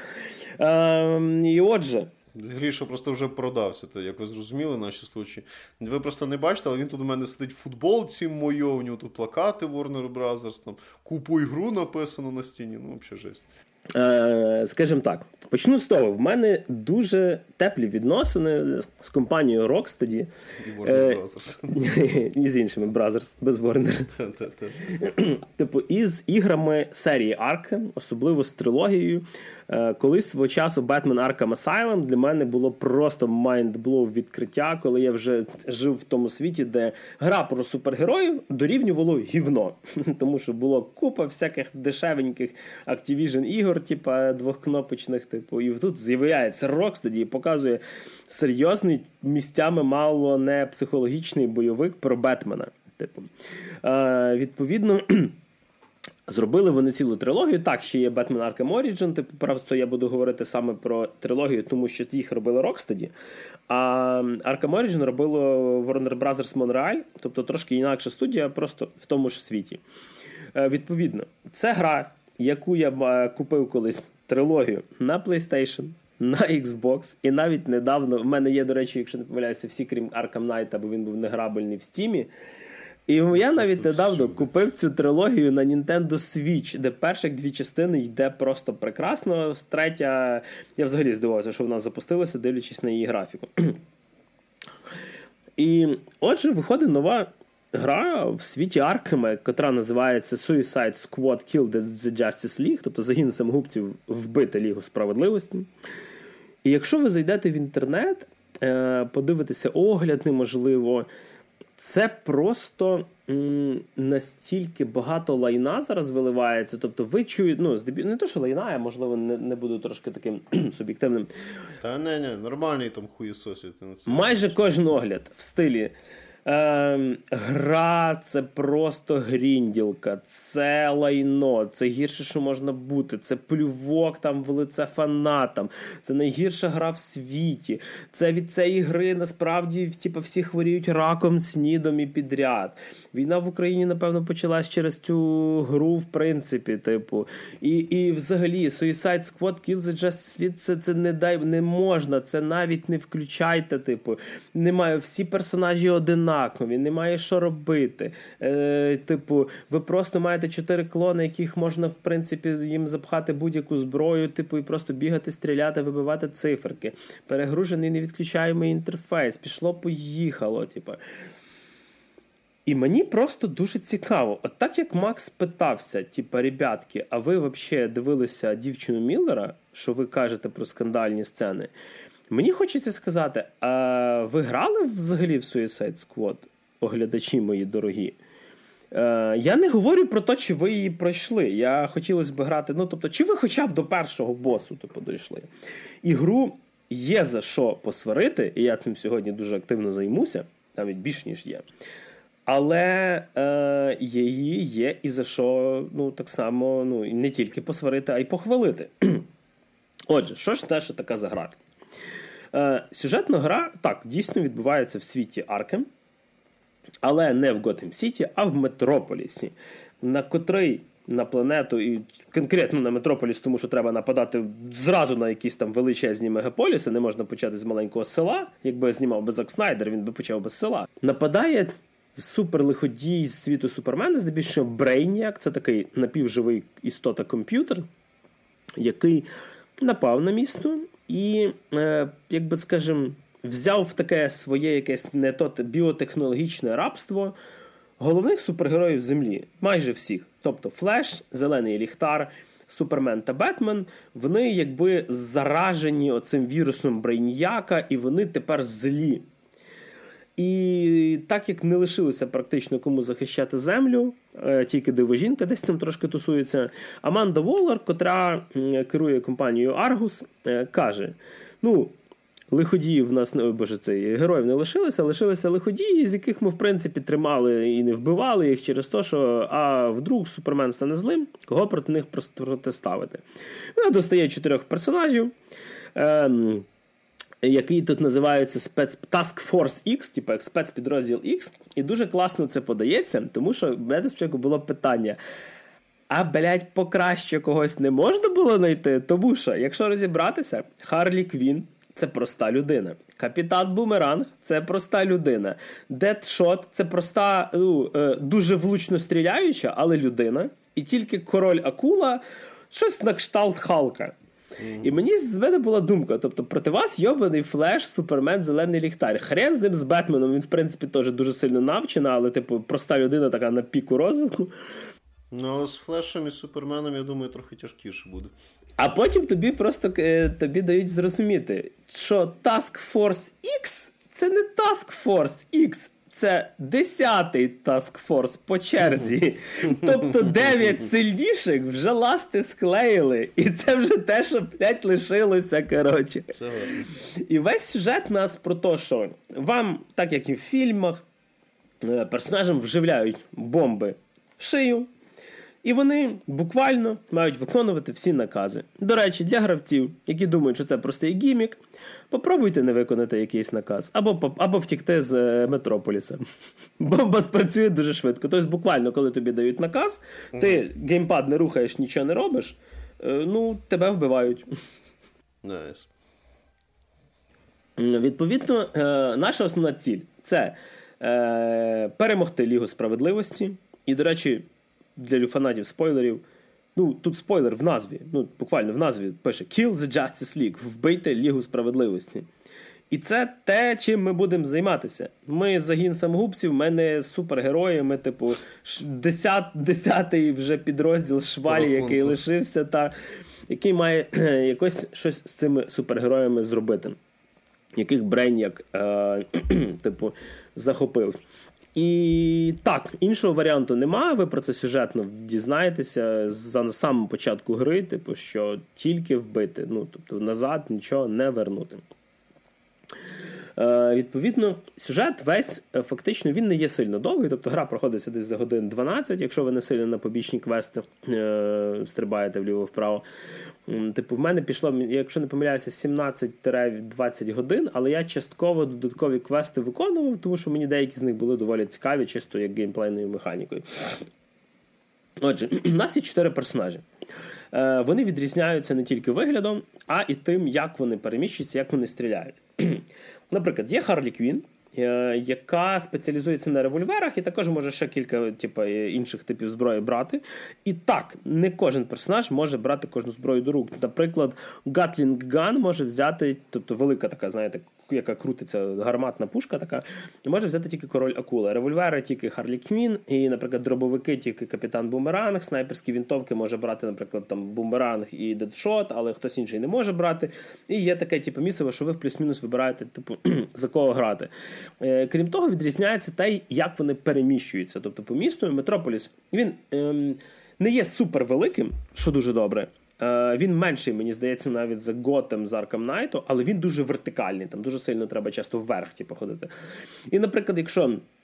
І отже, Гріша просто вже продався, то як ви зрозуміли, наші слухачі. Ви просто не бачите, але він тут у мене сидить в футболці моє, у нього тут плакати Warner Brothers, там купуй гру написано на стіні, ну взагалі жесть. Скажімо так, почну з того, в мене дуже теплі відносини з компанією Rocksteady. І Warner Brothers. І з іншими Brothers, без Warner. Типу, із іграми серії Arkham, особливо з трилогією. Колись свого часу Batman Arkham Asylum для мене було просто майндблоу відкриття, коли я вже жив в тому світі, де гра про супергероїв дорівнювало гівно. Тому що було купа всяких дешевеньких Activision ігор, типа двохкнопочних, типу, і тут з'являється Rocksteady і показує серйозний, місцями мало не психологічний бойовик про Бетмена. Типу. Відповідно, зробили вони цілу трилогію. Так, ще є Batman Arkham Origin, типу, просто я буду говорити саме про трилогію, тому що їх робили Rocksteady, а Arkham Origin робило Warner Brothers Montreal, тобто трошки інакша студія, просто в тому ж світі. Відповідно, це гра, яку я купив колись трилогію на PlayStation, на Xbox, і навіть недавно, в мене є, до речі, якщо не помиляюся, всі, крім Arkham Knight, бо він був неграбельний в Steam. І я навіть недавно купив цю трилогію на Nintendo Switch, де перших дві частини йде просто прекрасно. Третя, я взагалі здивувався, що вона запустилася, дивлячись на її графіку. І отже, виходить нова гра в світі Аркхема, яка називається Suicide Squad Kill the Justice League, тобто загін самогубців вбити Лігу справедливості. І якщо ви зайдете в інтернет, подивитеся огляд, неможливо, це просто настільки багато лайна зараз виливається. Тобто ви чуєте, не то, що лайна, я, можливо, не буду трошки таким суб'єктивним. Та не, нормальний там хуєсосі. Майже кожен огляд в стилі гра – це просто грінділка, це лайно, це гірше, що можна бути, це плювок там в лице фанатам, це найгірша гра в світі, це від цієї гри насправді всі хворіють раком, снідом і підряд. Війна в Україні, напевно, почалась через цю гру, в принципі, типу. І взагалі, Suicide Squad Kill the Justice League, це не можна, це навіть не включайте, типу. Немає, всі персонажі одинакові, немає що робити. Типу, ви просто маєте 4 клони, яких можна, в принципі, їм запхати будь-яку зброю, типу, і просто бігати, стріляти, вибивати циферки. Перегружений невідключаємий інтерфейс. Пішло-поїхало, типу. І мені просто дуже цікаво. От так як Макс питався, типа, ребятки, а ви взагалі дивилися «Дівчину Міллера», що ви кажете про скандальні сцени? Мені хочеться сказати, а ви грали взагалі в Suicide Squad, оглядачі мої дорогі? Я не говорю про те, чи ви її пройшли. Я хотілося б грати, тобто, чи ви хоча б до першого босу, типу, дійшли. Ігру є за що посварити, і я цим сьогодні дуже активно займуся, навіть більш, ніж є. Але її є і за що, так само, не тільки посварити, а й похвалити. Отже, що ж це така за гра? Сюжетна гра, так, дійсно відбувається в світі Аркем, але не в Готем-Сіті, а в Метрополісі, на котрий на планету, і конкретно на Метрополіс, тому що треба нападати зразу на якісь там величезні мегаполіси, не можна почати з маленького села, якби знімав би Зак Снайдер, він би почав би з села. Нападає суперлиходій з світу Супермена, здебільшого Брейніак, це такий напівживий істота-комп'ютер, який напав на місто і, якби скажімо, взяв в таке своє якесь не то біотехнологічне рабство головних супергероїв Землі, майже всіх. Тобто Флеш, Зелений Ліхтар, Супермен та Бетмен, вони якби заражені оцим вірусом Брейніака, і вони тепер злі. І так як не лишилося практично кому захищати землю, тільки Дивожінка десь там трошки тусується, Аманда Воллер, котра керує компанією Аргус, каже, лиходіїв в нас, героїв не лишилося, лишилися лиходії, з яких ми, в принципі, тримали і не вбивали їх через те, що, вдруг Супермен стане злим, кого проти них протиставити. Вона достає 4 персонажів, який тут називається Task Force X, типу як спецпідрозділ X, і дуже класно це подається, тому що в мене спочатку було питання, покраще когось не можна було знайти? Тому що, якщо розібратися, Харлі Квін – це проста людина. Капітан Бумеранг – це проста людина. Дедшот – це проста, дуже влучно стріляюча, але людина. І тільки Король Акула – щось на кшталт Халка. І з мене була думка, тобто проти вас йобаний Флеш, Супермен, Зелений Ліхтар. Хрен з ним, з Бетменом, він в принципі теж дуже сильно навчена, але проста людина така на піку розвитку. Але з Флешем і Суперменом, я думаю, трохи тяжкіше буде. А потім тобі дають зрозуміти, що Task Force X – це не Task Force X, це 10-й Task Force по черзі. Тобто 9 сильніших вже ласти склеїли. І це вже те, що, лишилося, коротше. І весь сюжет нас про те, що вам, так як і в фільмах, персонажам вживляють бомби в шию, і вони буквально мають виконувати всі накази. До речі, для гравців, які думають, що це простий гімік, попробуйте не виконати якийсь наказ. Або втікти з Метрополіса. Бомба спрацює дуже швидко. Тобто буквально, коли тобі дають наказ, ти геймпад не рухаєш, нічого не робиш, тебе вбивають. Nice. Відповідно, наша основна ціль – це перемогти Лігу Справедливості. І, до речі, для фанатів спойлерів, тут спойлер в назві, буквально в назві пише Kill the Justice League, вбийте Лігу Справедливості. І це те, чим ми будемо займатися. Ми загін самогубців, ми не супергерої, ми 10-й вже підрозділ Швалі, який лишився, який має якось щось з цими супергероями зробити, яких Брейніак захопив. І так, іншого варіанту немає, ви про це сюжетно дізнаєтеся на самому початку гри, що тільки вбити, тобто назад нічого не вернути. Відповідно, сюжет весь, фактично, він не є сильно довгий, тобто гра проходиться десь за годин 12, якщо ви не сильно на побічні квести стрибаєте вліво-вправо. В мене пішло, якщо не помиляюся, 17-20 годин, але я частково додаткові квести виконував, тому що мені деякі з них були доволі цікаві, чисто як геймплейною механікою. Отже, у нас є 4 персонажі. Вони відрізняються не тільки виглядом, а і тим, як вони переміщуються, як вони стріляють. Наприклад, є Харлі Квін, яка спеціалізується на револьверах і також може ще кілька інших типів зброї брати. І так, не кожен персонаж може брати кожну зброю до рук. Наприклад, Gatling Gun може взяти, тобто велика така, знаєте, яка крутиться, гарматна пушка така, може взяти тільки Король Акула. Револьвери тільки Харлі Квін, і, наприклад, дробовики тільки Капітан Бумеранг, снайперські вінтовки може брати, наприклад, там Бумеранг і Дедшот, але хтось інший не може брати. І є таке місце, що ви в плюс-мінус вибираєте, за кого грати. Крім того, відрізняється те, як вони переміщуються. Тобто по місту Метрополіс, він не є супервеликим, що дуже добре. Він менший, мені здається, навіть за Готем, з Arkham Knight, але він дуже вертикальний, там дуже сильно треба часто вверх ходити. І, наприклад, якщо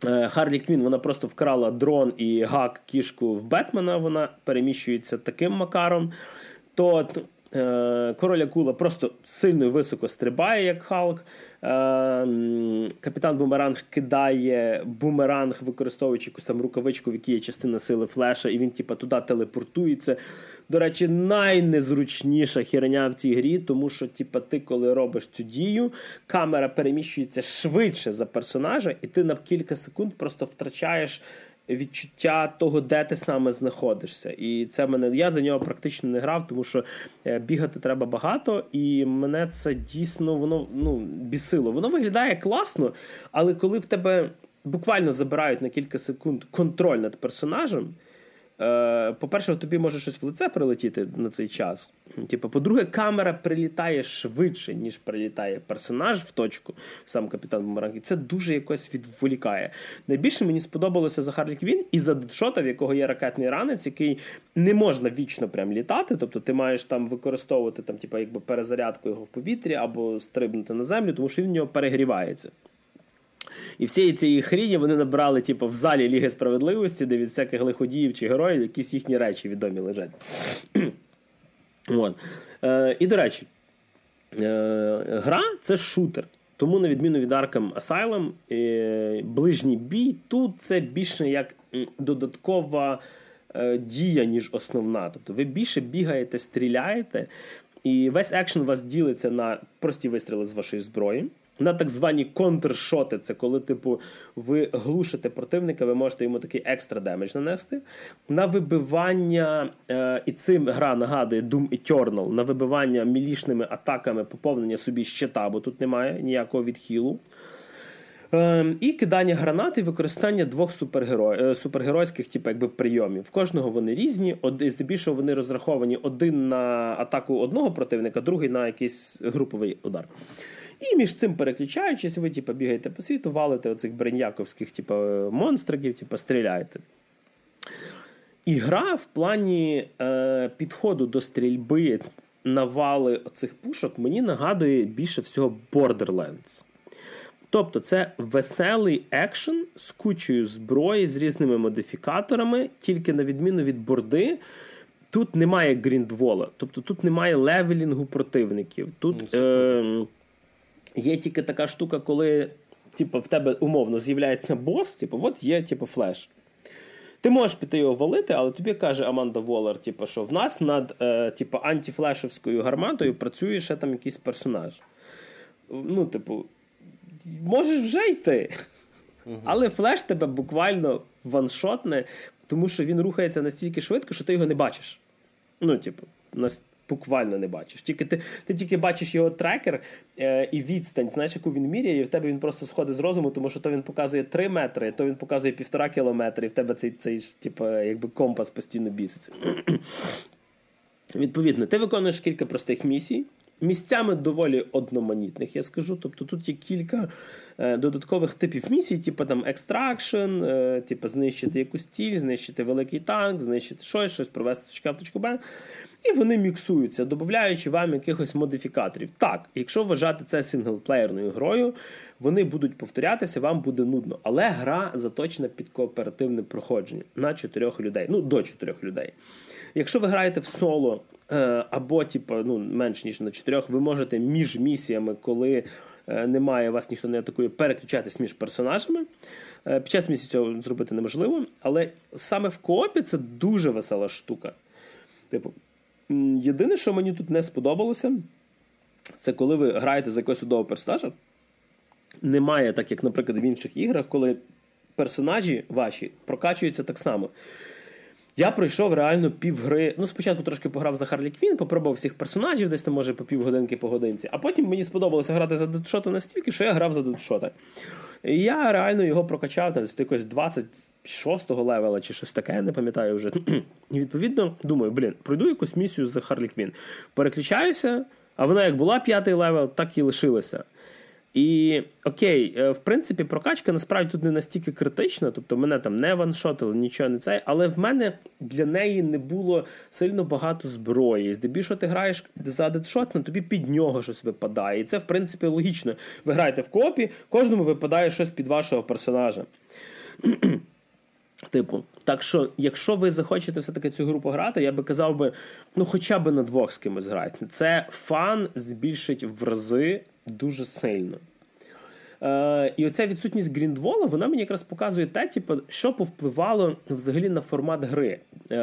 Харлі Квін, вона просто вкрала дрон і гак кішку в Бетмена, вона переміщується таким макаром. То Король Акула просто сильно і високо стрибає, як Халк. Капітан Бумеранг кидає бумеранг, використовуючи якусь там рукавичку, в якій є частина сили Флеша, і він туди телепортується. До речі, найнезручніша херня в цій грі, тому що ти, коли робиш цю дію, камера переміщується швидше за персонажа, і ти на кілька секунд просто втрачаєш відчуття того, де ти саме знаходишся. І це я за нього практично не грав, тому що бігати треба багато, і мене це дійсно воно бісило. Воно виглядає класно, але коли в тебе буквально забирають на кілька секунд контроль над персонажем, по-перше, тобі може щось в лице прилетіти на цей час. По-друге, камера прилітає швидше, ніж прилітає персонаж в точку, сам Капітан Бумеранг, і це дуже якось відволікає. Найбільше мені сподобалося за Харлі Квін і за Дедшота, в якого є ракетний ранець, який не можна вічно прям літати, тобто ти маєш там використовувати перезарядку його в повітрі або стрибнути на землю, тому що він в нього перегрівається. І всієї цієї хріні вони набрали в залі Ліги Справедливості, де від всяких лиходіїв чи героїв якісь їхні речі відомі лежать. І, до речі, гра – це шутер. Тому, на відміну від Arkham Asylum, ближній бій тут це більше як додаткова дія, ніж основна. Тобто ви більше бігаєте, стріляєте, і весь екшен у вас ділиться на прості вистріли з вашої зброї, на так звані контршоти, це коли, ви глушите противника, ви можете йому такий екстра демедж нанести. На вибивання, і цим гра нагадує Doom Eternal, на вибивання мілішними атаками поповнення собі щита, бо тут немає ніякого відхилу. І кидання гранат і використання двох супергеройських прийомів. В кожного вони різні, здебільшого вони розраховані один на атаку одного противника, другий на якийсь груповий удар. І між цим переключаючись, ви бігаєте по світу, валите оцих бреньяковських монстриків, стріляєте. І гра в плані підходу до стрільби, навали оцих пушок мені нагадує більше всього Borderlands. Тобто це веселий екшен з кучою зброї, з різними модифікаторами, тільки на відміну від борди, тут немає гріндвола, тобто тут немає левелінгу противників. Тут є тільки така штука, коли в тебе умовно з'являється бос, от є флеш. Ти можеш піти його валити, але тобі каже Аманда Воллер, що в нас над антифлешовською гарматою працює ще там якийсь персонаж. Можеш вже йти. Але флеш тебе буквально ваншотне, тому що він рухається настільки швидко, що ти його не бачиш. Буквально не бачиш. Ти тільки бачиш його трекер і відстань, знаєш, яку він міряє, і в тебе він просто сходить з розуму, тому що то він показує 3 метри, то він показує 1,5 кілометри, і в тебе цей компас постійно біситься. Відповідно, ти виконуєш кілька простих місій, місцями доволі одноманітних, я скажу. Тобто тут є кілька додаткових типів місій, екстракшн, знищити якусь ціль, знищити великий танк, знищити щось провести з точки А в точку Б. І вони міксуються, додаючи вам якихось модифікаторів. Так, якщо вважати це синглплеєрною грою, вони будуть повторятися, вам буде нудно. Але гра заточена під кооперативне проходження на 4 людей. До 4 людей. Якщо ви граєте в соло, або менш ніж на 4, ви можете між місіями, коли немає, вас ніхто не атакує, переключатись між персонажами. Під час місії цього зробити неможливо, але саме в коопі це дуже весела штука. Єдине, що мені тут не сподобалося, це коли ви граєте за якогось одного персонажа. Немає, так як, наприклад, в інших іграх, коли персонажі ваші прокачуються так само. Я пройшов реально півгри. Спочатку трошки пограв за Харлі Квін, попробував всіх персонажів, десь там, може, по півгодинки, по годинці. А потім мені сподобалося грати за Дедшота настільки, що я грав за Дедшота. І я реально його прокачав там, з якогось 26-го левела чи щось таке, я не пам'ятаю вже. І відповідно, думаю, пройду якусь місію за Харлі Квін. Переключаюся, а вона як була 5-й левел, так і лишилася. І, окей, в принципі, прокачка насправді тут не настільки критична, тобто мене там не ваншотили, нічого не це, але в мене для неї не було сильно багато зброї. Здебільшого ти граєш за дедшот, на тобі під нього щось випадає. І це, в принципі, логічно. Ви граєте в коопі, кожному випадає щось під вашого персонажа. Типу, так що, якщо ви захочете все-таки цю гру пограти, я би казав би, ну хоча б на двох з кимось грати. Це фан збільшить в рази дуже сильно. І оця відсутність гріндвола, вона мені якраз показує те, типу, що повпливало взагалі на формат гри.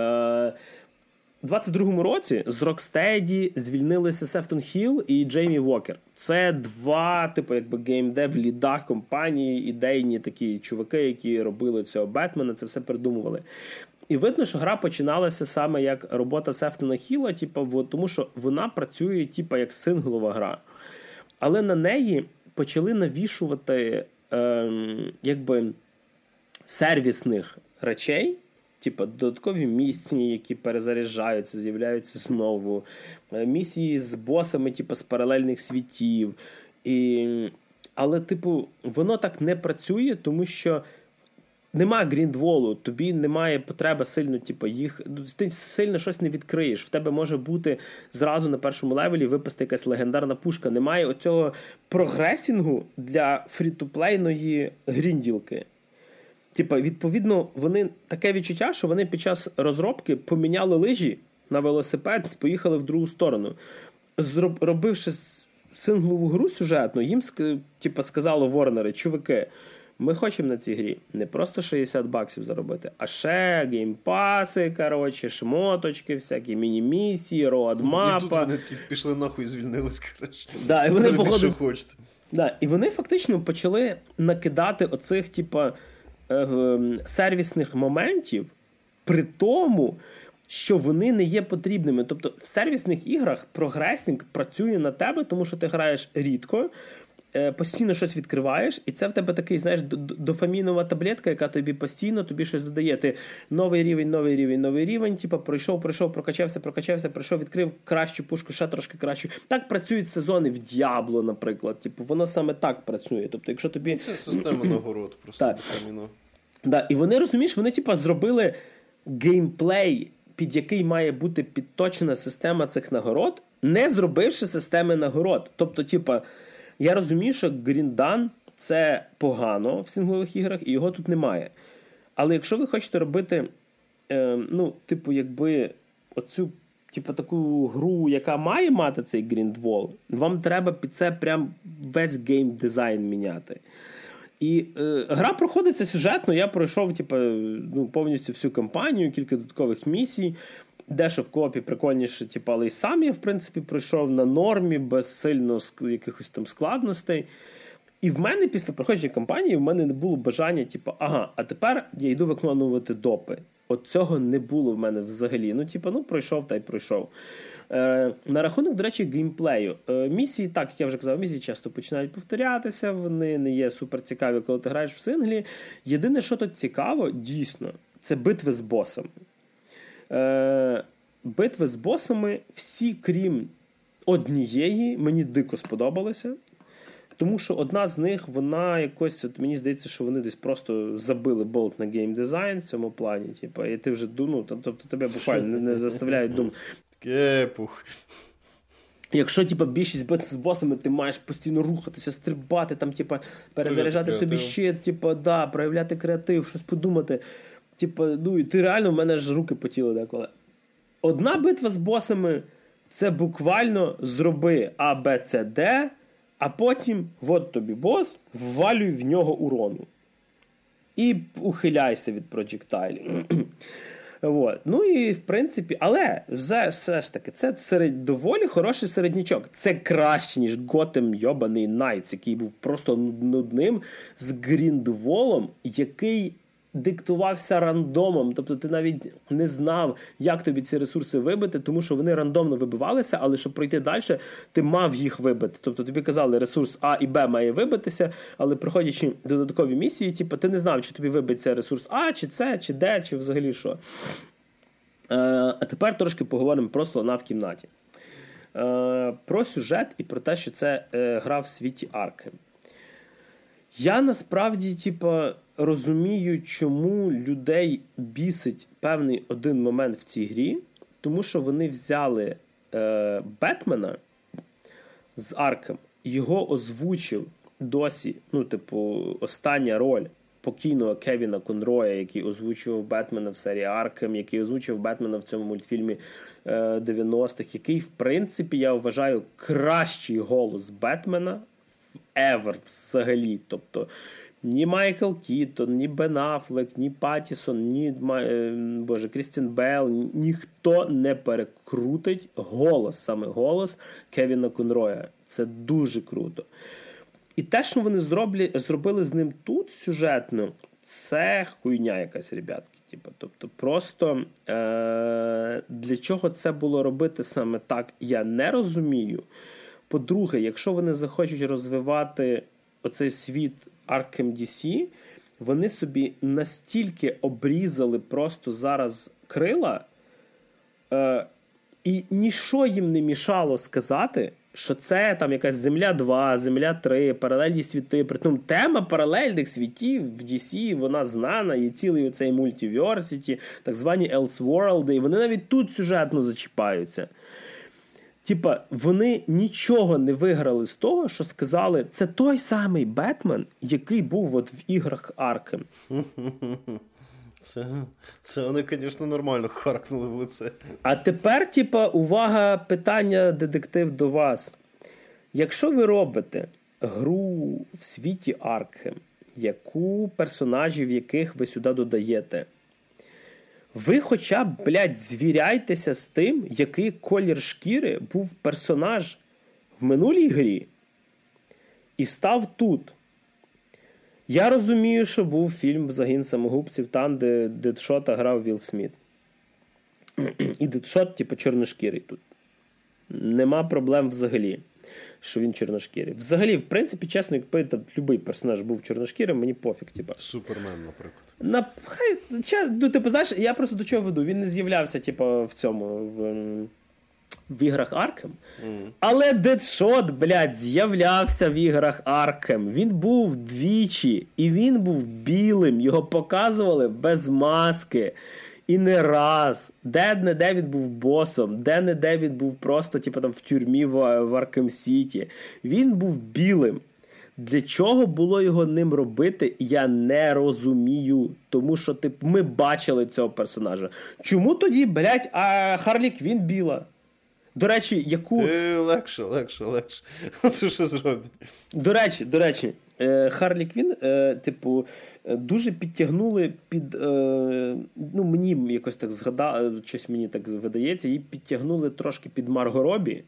У 22-му році з Rocksteady звільнилися Сефтон Хілл і Джеймі Уокер. Це два, типу, якби геймдев ліда компанії, ідейні такі чуваки, які робили цього Бетмена, це все придумували. І видно, що гра починалася саме як робота Сефтона Хілла, типу, тому що вона працює типу, як синглова гра. Але на неї почали навішувати якби сервісних речей, типа додаткові місії, які перезаряджаються, з'являються знову, місії з босами, типа з паралельних світів. Але, типу, воно так не працює, тому що нема гріндволу, тобі немає потреби сильно, типу, їх, ти сильно щось не відкриєш. В тебе може бути зразу на першому левелі випасти якась легендарна пушка. Немає оцього прогресінгу для фрі-ту-плейної грінділки. Типа, відповідно, вони таке відчуття, що вони під час розробки поміняли лижі на велосипед і поїхали в другу сторону. Робивши синглову гру сюжетну, їм типа, сказали Ворнери, чуваки, ми хочемо на цій грі не просто $60 заробити, а ще геймпаси, коротше, шмоточки, всякі міні-місії, роадмапа. І тут вони такі пішли нахуй і звільнились, коротше. Да, і вони походу... що хочете. Да, і вони фактично почали накидати оцих, типа, сервісних моментів при тому, що вони не є потрібними. Тобто в сервісних іграх прогресінг працює на тебе, тому що ти граєш рідко, постійно щось відкриваєш, і це в тебе такий, знаєш, дофамінова таблетка, яка тобі постійно тобі щось додає. Ти новий рівень, типу, пройшов, прокачався, пройшов, відкрив кращу пушку, ще трошки кращу. Так працюють сезони в Діабло, наприклад. Типу, воно саме так працює. Тобто, якщо тобі... Це система нагород просто. Да, і вони, розумієш, вони типу, зробили геймплей, під який має бути підточена система цих нагород, не зробивши системи нагород. Тобто, типа, я розумію, що гріндан – це погано в синглових іграх, і його тут немає. Але якщо ви хочете робити, ну, типу, якби, оцю, типу, таку гру, яка має мати цей гріндвол, вам треба під це прям весь геймдизайн міняти. І гра проходиться сюжетно, я пройшов типу, ну, повністю всю кампанію, кілька додаткових місій, дещо в коопі прикольніше, типу, але й сам я, в принципі, пройшов на нормі, без сильно якихось там складностей. І в мене після проходження кампанії в мене не було бажання, типу, ага, а тепер я йду виконувати допи. От цього не було в мене взагалі. Ну, типу, ну, пройшов та й пройшов. На рахунок, до речі, геймплею. Місії, так, як я вже казав, місії часто починають повторятися, вони не є супер цікаві, коли ти граєш в синглі. Єдине, що тут цікаво, дійсно, це битви з босами. Битви з босами всі, крім однієї, мені дико сподобалися. Тому що одна з них, вона якось, от мені здається, що вони десь просто забили болт на геймдизайн в цьому плані. Типу, і ти вже, ну, тобто тебе буквально не заставляють думати. Кепух. Якщо, типу, більшість битв з босами, ти маєш постійно рухатися, стрибати, там, типу, перезаряджати собі щит, типу, да, проявляти креатив, щось подумати. Типу, ну, і ти реально, в мене ж руки потіли деколи. Одна битва з босами – це буквально зроби А, Б, С, Д, а потім, от тобі бос, ввалюй в нього урону. І ухиляйся від проджектайлів. Вот. Ну і, в принципі, але все ж таки, це доволі хороший середнячок. Це краще, ніж Gotham йобаний Knights, який був просто нудним, з гріндволом, який диктувався рандомом. Тобто ти навіть не знав, як тобі ці ресурси вибити, тому що вони рандомно вибивалися, але щоб пройти далі, ти мав їх вибити. Тобто тобі казали, ресурс А і Б має вибитися, але проходячи додаткові місії, типу, ти не знав, чи тобі вибиться ресурс А, чи С, чи Д, чи взагалі що. А тепер трошки поговоримо про слона в кімнаті. Про сюжет і про те, що це гра в світі Аркхем. Я насправді, розумію, чому людей бісить певний один момент в цій грі, тому що вони взяли Бетмена з Аркем, його озвучив досі, остання роль покійного Кевіна Конроя, який озвучував Бетмена в серії Аркем, який озвучив Бетмена в цьому мультфільмі 90-х, який, в принципі, я вважаю, кращий голос Бетмена ever взагалі. Тобто ні Майкл Кітон, ні Бен Аффлек, ні Паттісон, ні Крістін Белл, ніхто не перекрутить саме голос Кевіна Конроя. Це дуже круто. І те, що вони зробили з ним тут сюжетно, це хуйня якась, ребятки. Тобто просто для чого це було робити саме так, я не розумію. По-друге, якщо вони захочуть розвивати оцей світ Arkham DC, вони собі настільки обрізали просто зараз крила, і ніщо їм не мішало сказати, що це там якась Земля 2, Земля 3, паралельні світи. Притом тема паралельних світів в DC, вона знана, є цілий оцей мультиверсіті, так звані Elseworlds, і вони навіть тут сюжетно зачіпаються. Вони нічого не виграли з того, що сказали, це той самий Бетмен, який був от в іграх Arkham. Це вони, звісно, нормально харкнули в лице. А тепер, увага, питання, детектив, до вас. Якщо ви робите гру в світі Arkham, яку персонажів яких ви сюди додаєте, ви хоча б, звіряйтеся з тим, який колір шкіри був персонаж в минулій грі і став тут. Я розумію, що був фільм «Загін самогубців», там, де Дедшота грав Вілл Сміт. І Дедшот, чорношкірий тут. Нема проблем взагалі, що він чорношкірий. Взагалі, в принципі, чесно, якби будь-який персонаж був чорношкірим, мені пофіг. Супермен, наприклад. Знаєш, я просто до чого веду. Він не з'являвся, в цьому, в іграх Arkham. Але Дедшот, з'являвся в іграх Arkham. Він був двічі, і він був білим. Його показували без маски. І не раз. Де-не-де він був босом. Де-не-де він був просто, в тюрмі в Arkham City. Він був білим. Для чого було його ним робити, я не розумію. Тому що, ми бачили цього персонажа. Чому тоді, Харлі Квін біла? До речі, яку... Легше. Це що зробить? До речі, Харлі Квін, дуже підтягнули під... мені якось так згадало, щось мені так видається, її підтягнули трошки під Марго Робі.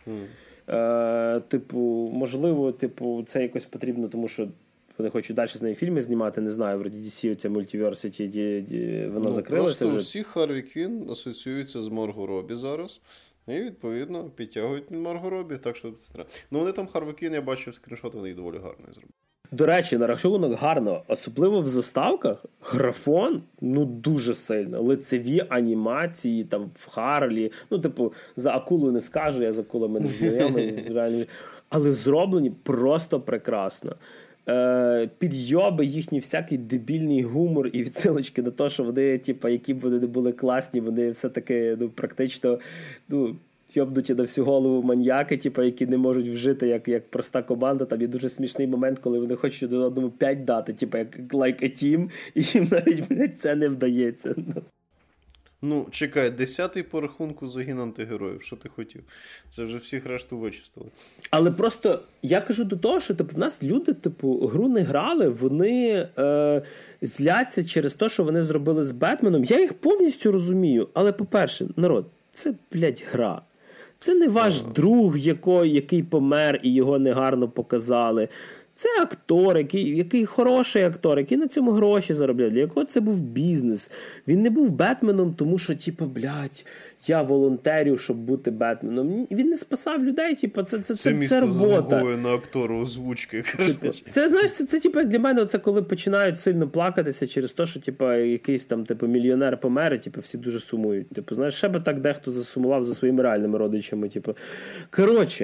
Можливо, це якось потрібно, тому що вони хочуть далі з нею фільми знімати, не знаю, вроді DC, оця мультиверсіті, де воно закрилося просто вже. Всі Харлі Квін асоціюються з Марго Робі зараз. І, відповідно, підтягують Марго Робі, так що це треба. Вони там Харлі Квін, я бачив скріншот, вони їх доволі гарно зробили. До речі, на рахунок гарно, особливо в заставках, графон, дуже сильно. Лицеві анімації, там, в Харлі, за акулу не скажу, я з акулами не знайомий, але зроблені просто прекрасно. Підйоби, їхній всякий дебільний гумор і відсилочки на те, що вони, які б вони не були класні, вони все-таки, практично, йобнуті на всю голову маньяки, які не можуть вжити як проста команда. Там є дуже смішний момент, коли вони хочуть один одному 5 дати, як like a team, і їм навіть, це не вдається. Чекай, 10-й по рахунку загін антигероїв. Що ти хотів? Це вже всіх решту вичистили. Але просто я кажу до того, що в нас люди гру не грали, вони зляться через те, що вони зробили з Бетменом. Я їх повністю розумію. Але, по-перше, народ, це, гра. Це не ваш друг, який помер і його негарно показали. Це актор, який хороший актор, який на цьому гроші заробляє, для якого це був бізнес. Він не був Бетменом, тому що, я волонтерю, щоб бути Бетменом. Він не спасав людей, це робота. Це місто заслуговує на актору озвучки. Це, знаєш, це як для мене, це коли починають сильно плакатися через те, що, якийсь там, мільйонер помер, і, всі дуже сумують. Знаєш, ще би так дехто засумував за своїми реальними родичами. Коротше,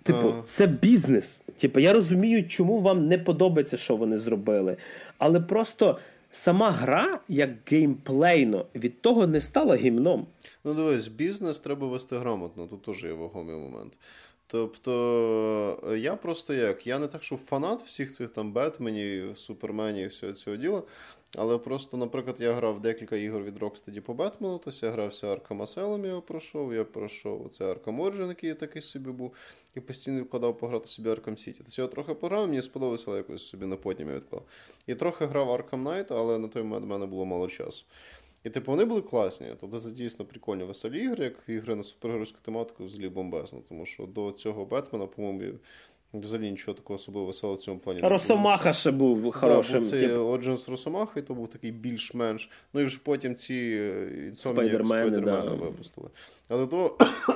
Типу, це бізнес. Типу, я розумію, чому вам не подобається, що вони зробили. Але просто сама гра, як геймплейно, від того не стала гімном. Ну, дивись, бізнес треба вести грамотно, тут теж є вагомий момент. Тобто, я просто я не так, що фанат всіх цих там Бетменів, Суперменів і всього цього діла, але просто, наприклад, я грав декілька ігор від Rocksteady по Бетмену, тобто я грався Arkham Asylum, я пройшов оце Arkham Origin, який такий собі був, і постійно відкладав пограти собі Arkham City. Тобто я трохи пограв, мені сподобалося, але якось собі на потім я відклав. І трохи грав Arkham Knight, але на той момент в мене було мало часу. І типу вони були класні, тобто це дійсно прикольні веселі ігри, як ігри на супергеройську тематику взагалі бомбезно, тому що до цього Бетмена, по-моєму, взагалі нічого такого особливо веселого в цьому плані. Росомаха ще був хорошим. Так, був цей Origins Росомаха, і то був такий більш-менш, ну і вже потім ці Спайдермени випустили. Але то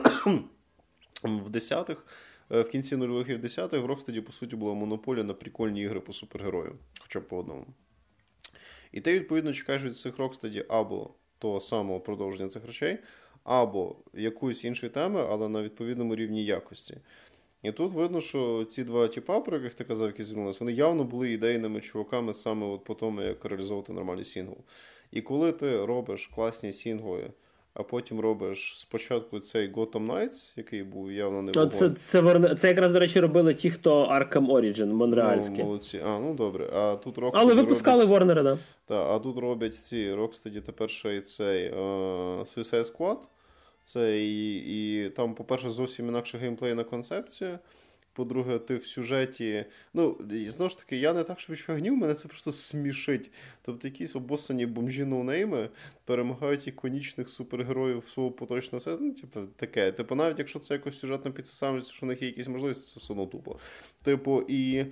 в 10-х, в кінці нульових і в 10-х в Rocksteady, по суті, була монополія на прикольні ігри по супергерою, хоча б по одному. І ти, відповідно, чекаєш від цих Rocksteady або того самого продовження цих речей, або якоїсь іншої теми, але на відповідному рівні якості. І тут видно, що ці два типа, про яких ти казав, які звільнилися, вони явно були ідейними чуваками саме от по тому, як реалізовувати нормальний сінгл. І коли ти робиш класні сінгли, а потім робиш спочатку цей Gotham Knights, який був явно не вогонь. Це якраз, до речі, робили ті, хто Arkham Origin, монреальські. Ну, молодці. Ну добре. А тут Rocksteady але випускали Warner, да. Так, а тут роблять ці Rocksteady тепер ще й цей Suicide Squad. Це і там, по-перше, зовсім інакша геймплейна концепція. По-друге, ти в сюжеті... Ну, і знову ж таки, я не так, що відчуваю гнів, мене це просто смішить. Тобто якісь обоссані бомжі-ноунейми перемагають іконічних супергероїв свого поточного сету. Ну, типу, таке. Типу, навіть якщо це якось сюжетно підсамується, що в них є якісь можливості, це все одно тупо. Типу, і...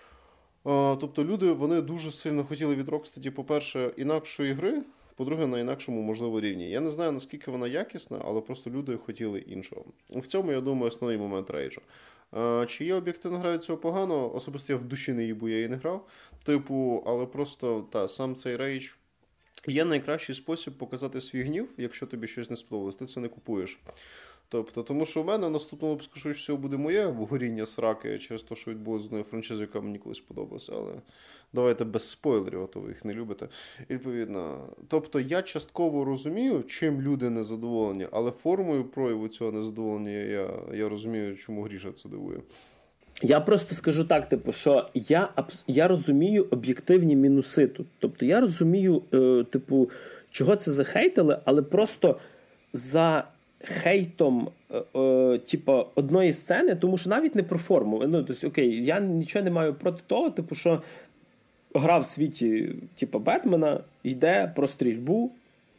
Тобто люди, вони дуже сильно хотіли від Rocksteady, по-перше, інакшої гри, по-друге, на інакшому, можливо, рівні. Я не знаю, наскільки вона якісна, але просто люди хотіли іншого. В цьому, я думаю, основний момент рейджу. Чи є об'єктивно гра від цього погано? Особисто я в душі не їбу, я її не грав. Типу, але просто, сам цей рейдж є найкращий спосіб показати свій гнів, якщо тобі щось не сподобалось. Ти це не купуєш. Тобто, тому що в мене в наступному випуску швидше всього буде моє горіння сраки через те, що відбулося з одною франшизою, яка мені колись подобалася. Але давайте без спойлерів, а то ви їх не любите. Відповідно, тобто я частково розумію, чим люди незадоволені, але формою прояву цього незадоволення я розумію, чому Гріша це дивує. Я просто скажу так, типу, що я розумію об'єктивні мінуси тут. Тобто я розумію, типу, чого це захейтили, але просто за хейтом типу, одної сцени, тому що навіть не про форму. Ну, тобто, окей, я нічого не маю проти того, типу, що гра в світі, типу, Бетмена йде про стрільбу,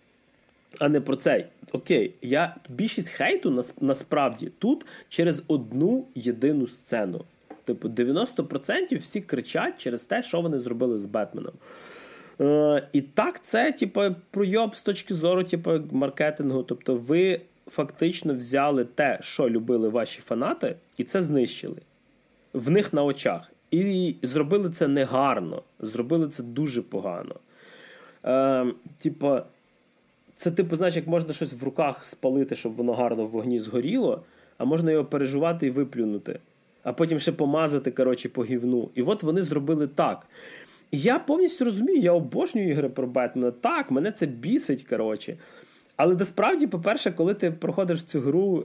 а не про цей. Окей, більшість хейту насправді тут через одну єдину сцену. Типу, 90% всі кричать через те, що вони зробили з Бетменом. І так, це, типу, пройоб з точки зору, типу, маркетингу. Тобто, ви фактично взяли те, що любили ваші фанати, і це знищили. В них на очах. І зробили це негарно. Зробили це дуже погано. Типу, це, типу, знаєш, як можна щось в руках спалити, щоб воно гарно в вогні згоріло, а можна його пережувати і виплюнути. А потім ще помазати, коротше, по гівну. І от вони зробили так. І я повністю розумію, я обожнюю ігри про Бетмена. Так, мене це бісить, коротше. Але насправді, по-перше, коли ти проходиш цю гру,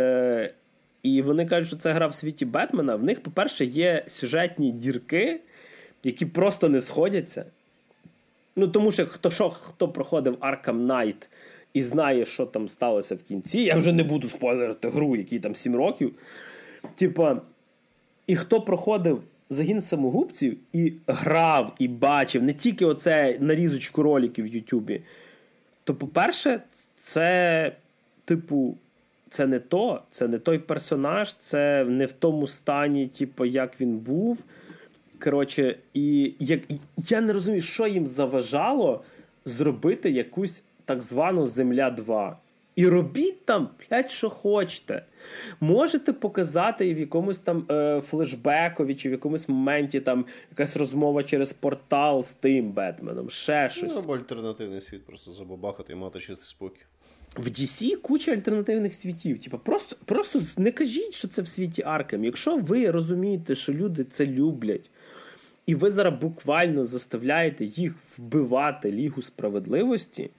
і вони кажуть, що це гра в світі Бетмена, в них, по-перше, є сюжетні дірки, які просто не сходяться. Ну, тому що хто проходив Arkham Knight і знає, що там сталося в кінці, я вже не буду спойлерити гру, якій там 7 років. Типа, і хто проходив Загін самогубців і грав, і бачив не тільки оце нарізочку роликів в Ютубі, то, по-перше, це, типу, це не то, це не той персонаж, це не в тому стані, типу, як він був. Коротше, і я не розумію, що їм заважало зробити якусь так звану Земля 2. І робіть там, блядь, що хочете. Можете показати в якомусь там флешбекові, чи в якомусь моменті там якась розмова через портал з тим Бетменом, ще щось. Ну, або альтернативний світ, просто забабахати і мати чистий спокій. в DC куча альтернативних світів. Типа, просто не кажіть, що це в світі Аркем. Якщо ви розумієте, що люди це люблять, і ви зараз буквально заставляєте їх вбивати Лігу Справедливості,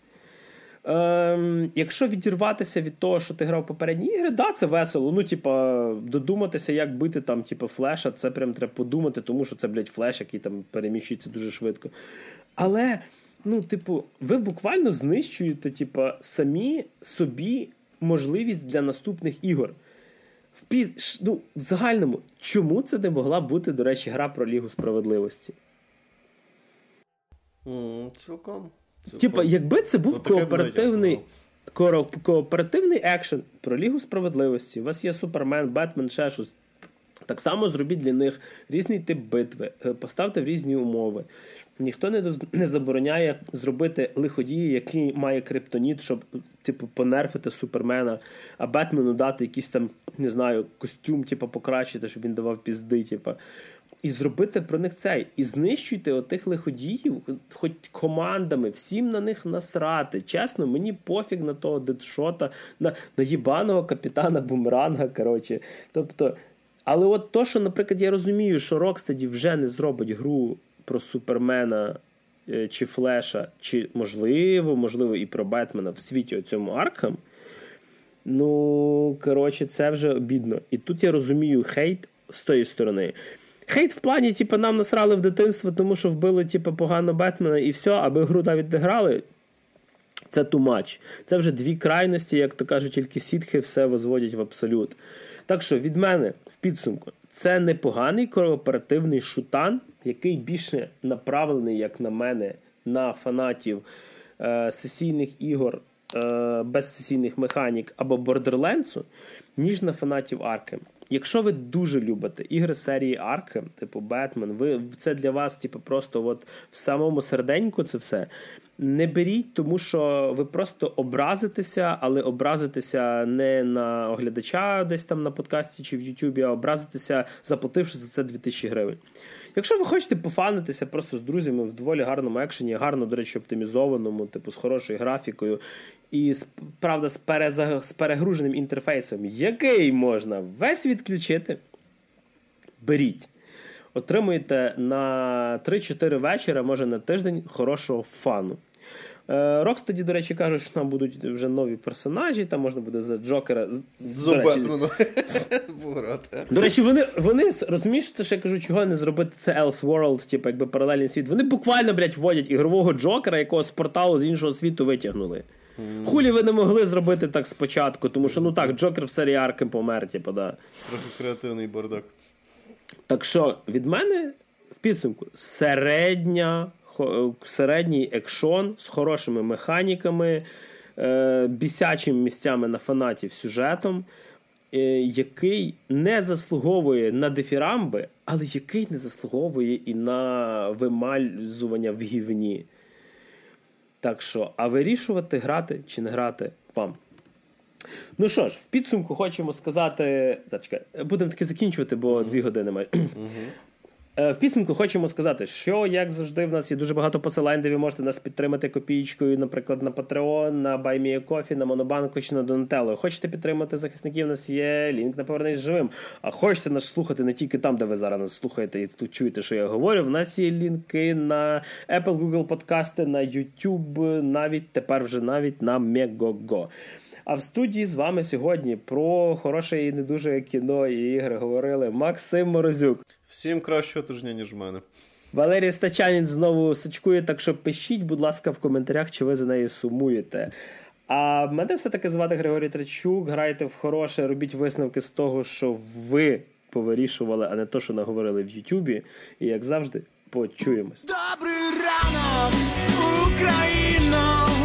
якщо відірватися від того, що ти грав в попередні ігри, да, це весело. Ну, типа, додуматися, як бити там, типа, Флеша, це прям треба подумати, тому що це, блядь, Флеш, який там переміщується дуже швидко. Але, ну, типу, ви буквально знищуєте, типа, самі собі можливість для наступних ігор. В загальному, чому це не могла бути, до речі, гра про Лігу Справедливості? Цілком. Типа, якби це був кооперативний екшен про Лігу Справедливості, у вас є Супермен, Бетмен, ще щось, так само зробіть для них різний тип битви, поставте в різні умови. Ніхто не забороняє зробити лиходії, який має криптоніт, щоб, типу, понерфити Супермена, а Бетмену дати якийсь там, не знаю, костюм, типу, покращити, щоб він давав пізди, типу. І зробити про них цей. І знищуйте отих лиходіїв, хоч командами, всім на них насрати. Чесно, мені пофіг на того Дедшота, на їбаного капітана Бумеранга, коротше. Тобто, але от то, що, наприклад, я розумію, що Rocksteady вже не зробить гру про Супермена чи Флеша, чи, можливо, і про Бетмена в світі оцьому Аркхем, ну, коротше, це вже обідно. І тут я розумію хейт з тої сторони. Хейт в плані, типу, нам насрали в дитинство, тому що вбили, типу, погано Бетмена і все, аби гру навіть не грали, це too much. Це вже дві крайності, як то кажуть, тільки сітхи все возводять в абсолют. Так що, від мене, в підсумку, це непоганий кооперативний шутан, який більше направлений, як на мене, на фанатів сесійних ігор без сесійних механік або Borderlands, ніж на фанатів Arkham. Якщо ви дуже любите ігри серії Arkham, типу Batman, це для вас типу, просто от в самому серденьку це все, не беріть, тому що ви просто образитеся, але образитеся не на оглядача десь там на подкасті чи в Ютубі, а образитеся, заплативши за це 2000 гривень. Якщо ви хочете пофанитися просто з друзями в доволі гарному екшені, гарно, до речі, оптимізованому, типу з хорошою графікою, і, правда, з перегруженим інтерфейсом, який можна весь відключити, беріть. Отримуєте на 3-4 вечора, може на тиждень, хорошого фану. Rocksteady, до речі, кажуть, що там будуть вже нові персонажі, там можна буде за Джокера... За Бетмена пограти. До речі, вони розумієш, це ж я кажу, чого не зробити це Elseworld, типу, якби паралельний світ. Вони буквально, блядь, вводять ігрового Джокера, якого з порталу з іншого світу витягнули. Хулі ви не могли зробити так спочатку, тому що, ну так, Джокер в серії Arkham помер, типу, да. Трохи креативний бардак. Так що, від мене, в підсумку, середній екшон з хорошими механіками, бісячими місцями на фанатів сюжетом, який не заслуговує на дифірамби, але який не заслуговує і на вимальзування в гівні. Так що, а вирішувати, грати чи не грати вам. Ну що ж, в підсумку хочемо сказати... Зачекай, будемо таки закінчувати, бо 2 години має. В підсумку хочемо сказати, що, як завжди, в нас є дуже багато посилань, де ви можете нас підтримати копієчкою, наприклад, на Patreon, на Buy Me a Coffee, на Монобанку чи на Donatello. Хочете підтримати захисників, у нас є лінк на Повернись живим. А хочете нас слухати не тільки там, де ви зараз нас слухаєте і тут чуєте, що я говорю, в нас є лінки на Apple, Google подкасти, на YouTube, тепер вже навіть на Megogo. А в студії з вами сьогодні про хороше і не дуже кіно і ігри говорили Максим Морозюк. Всім кращого тижня, ніж в мене. Валерій Стачанін знову сачкує, так що пишіть, будь ласка, в коментарях, чи ви за нею сумуєте. А мене все-таки звати Григорій Трачук. Грайте в хороше, робіть висновки з того, що ви повирішували, а не то, що наговорили в Ютубі. І, як завжди, почуємось. Добрий ранок, Україно!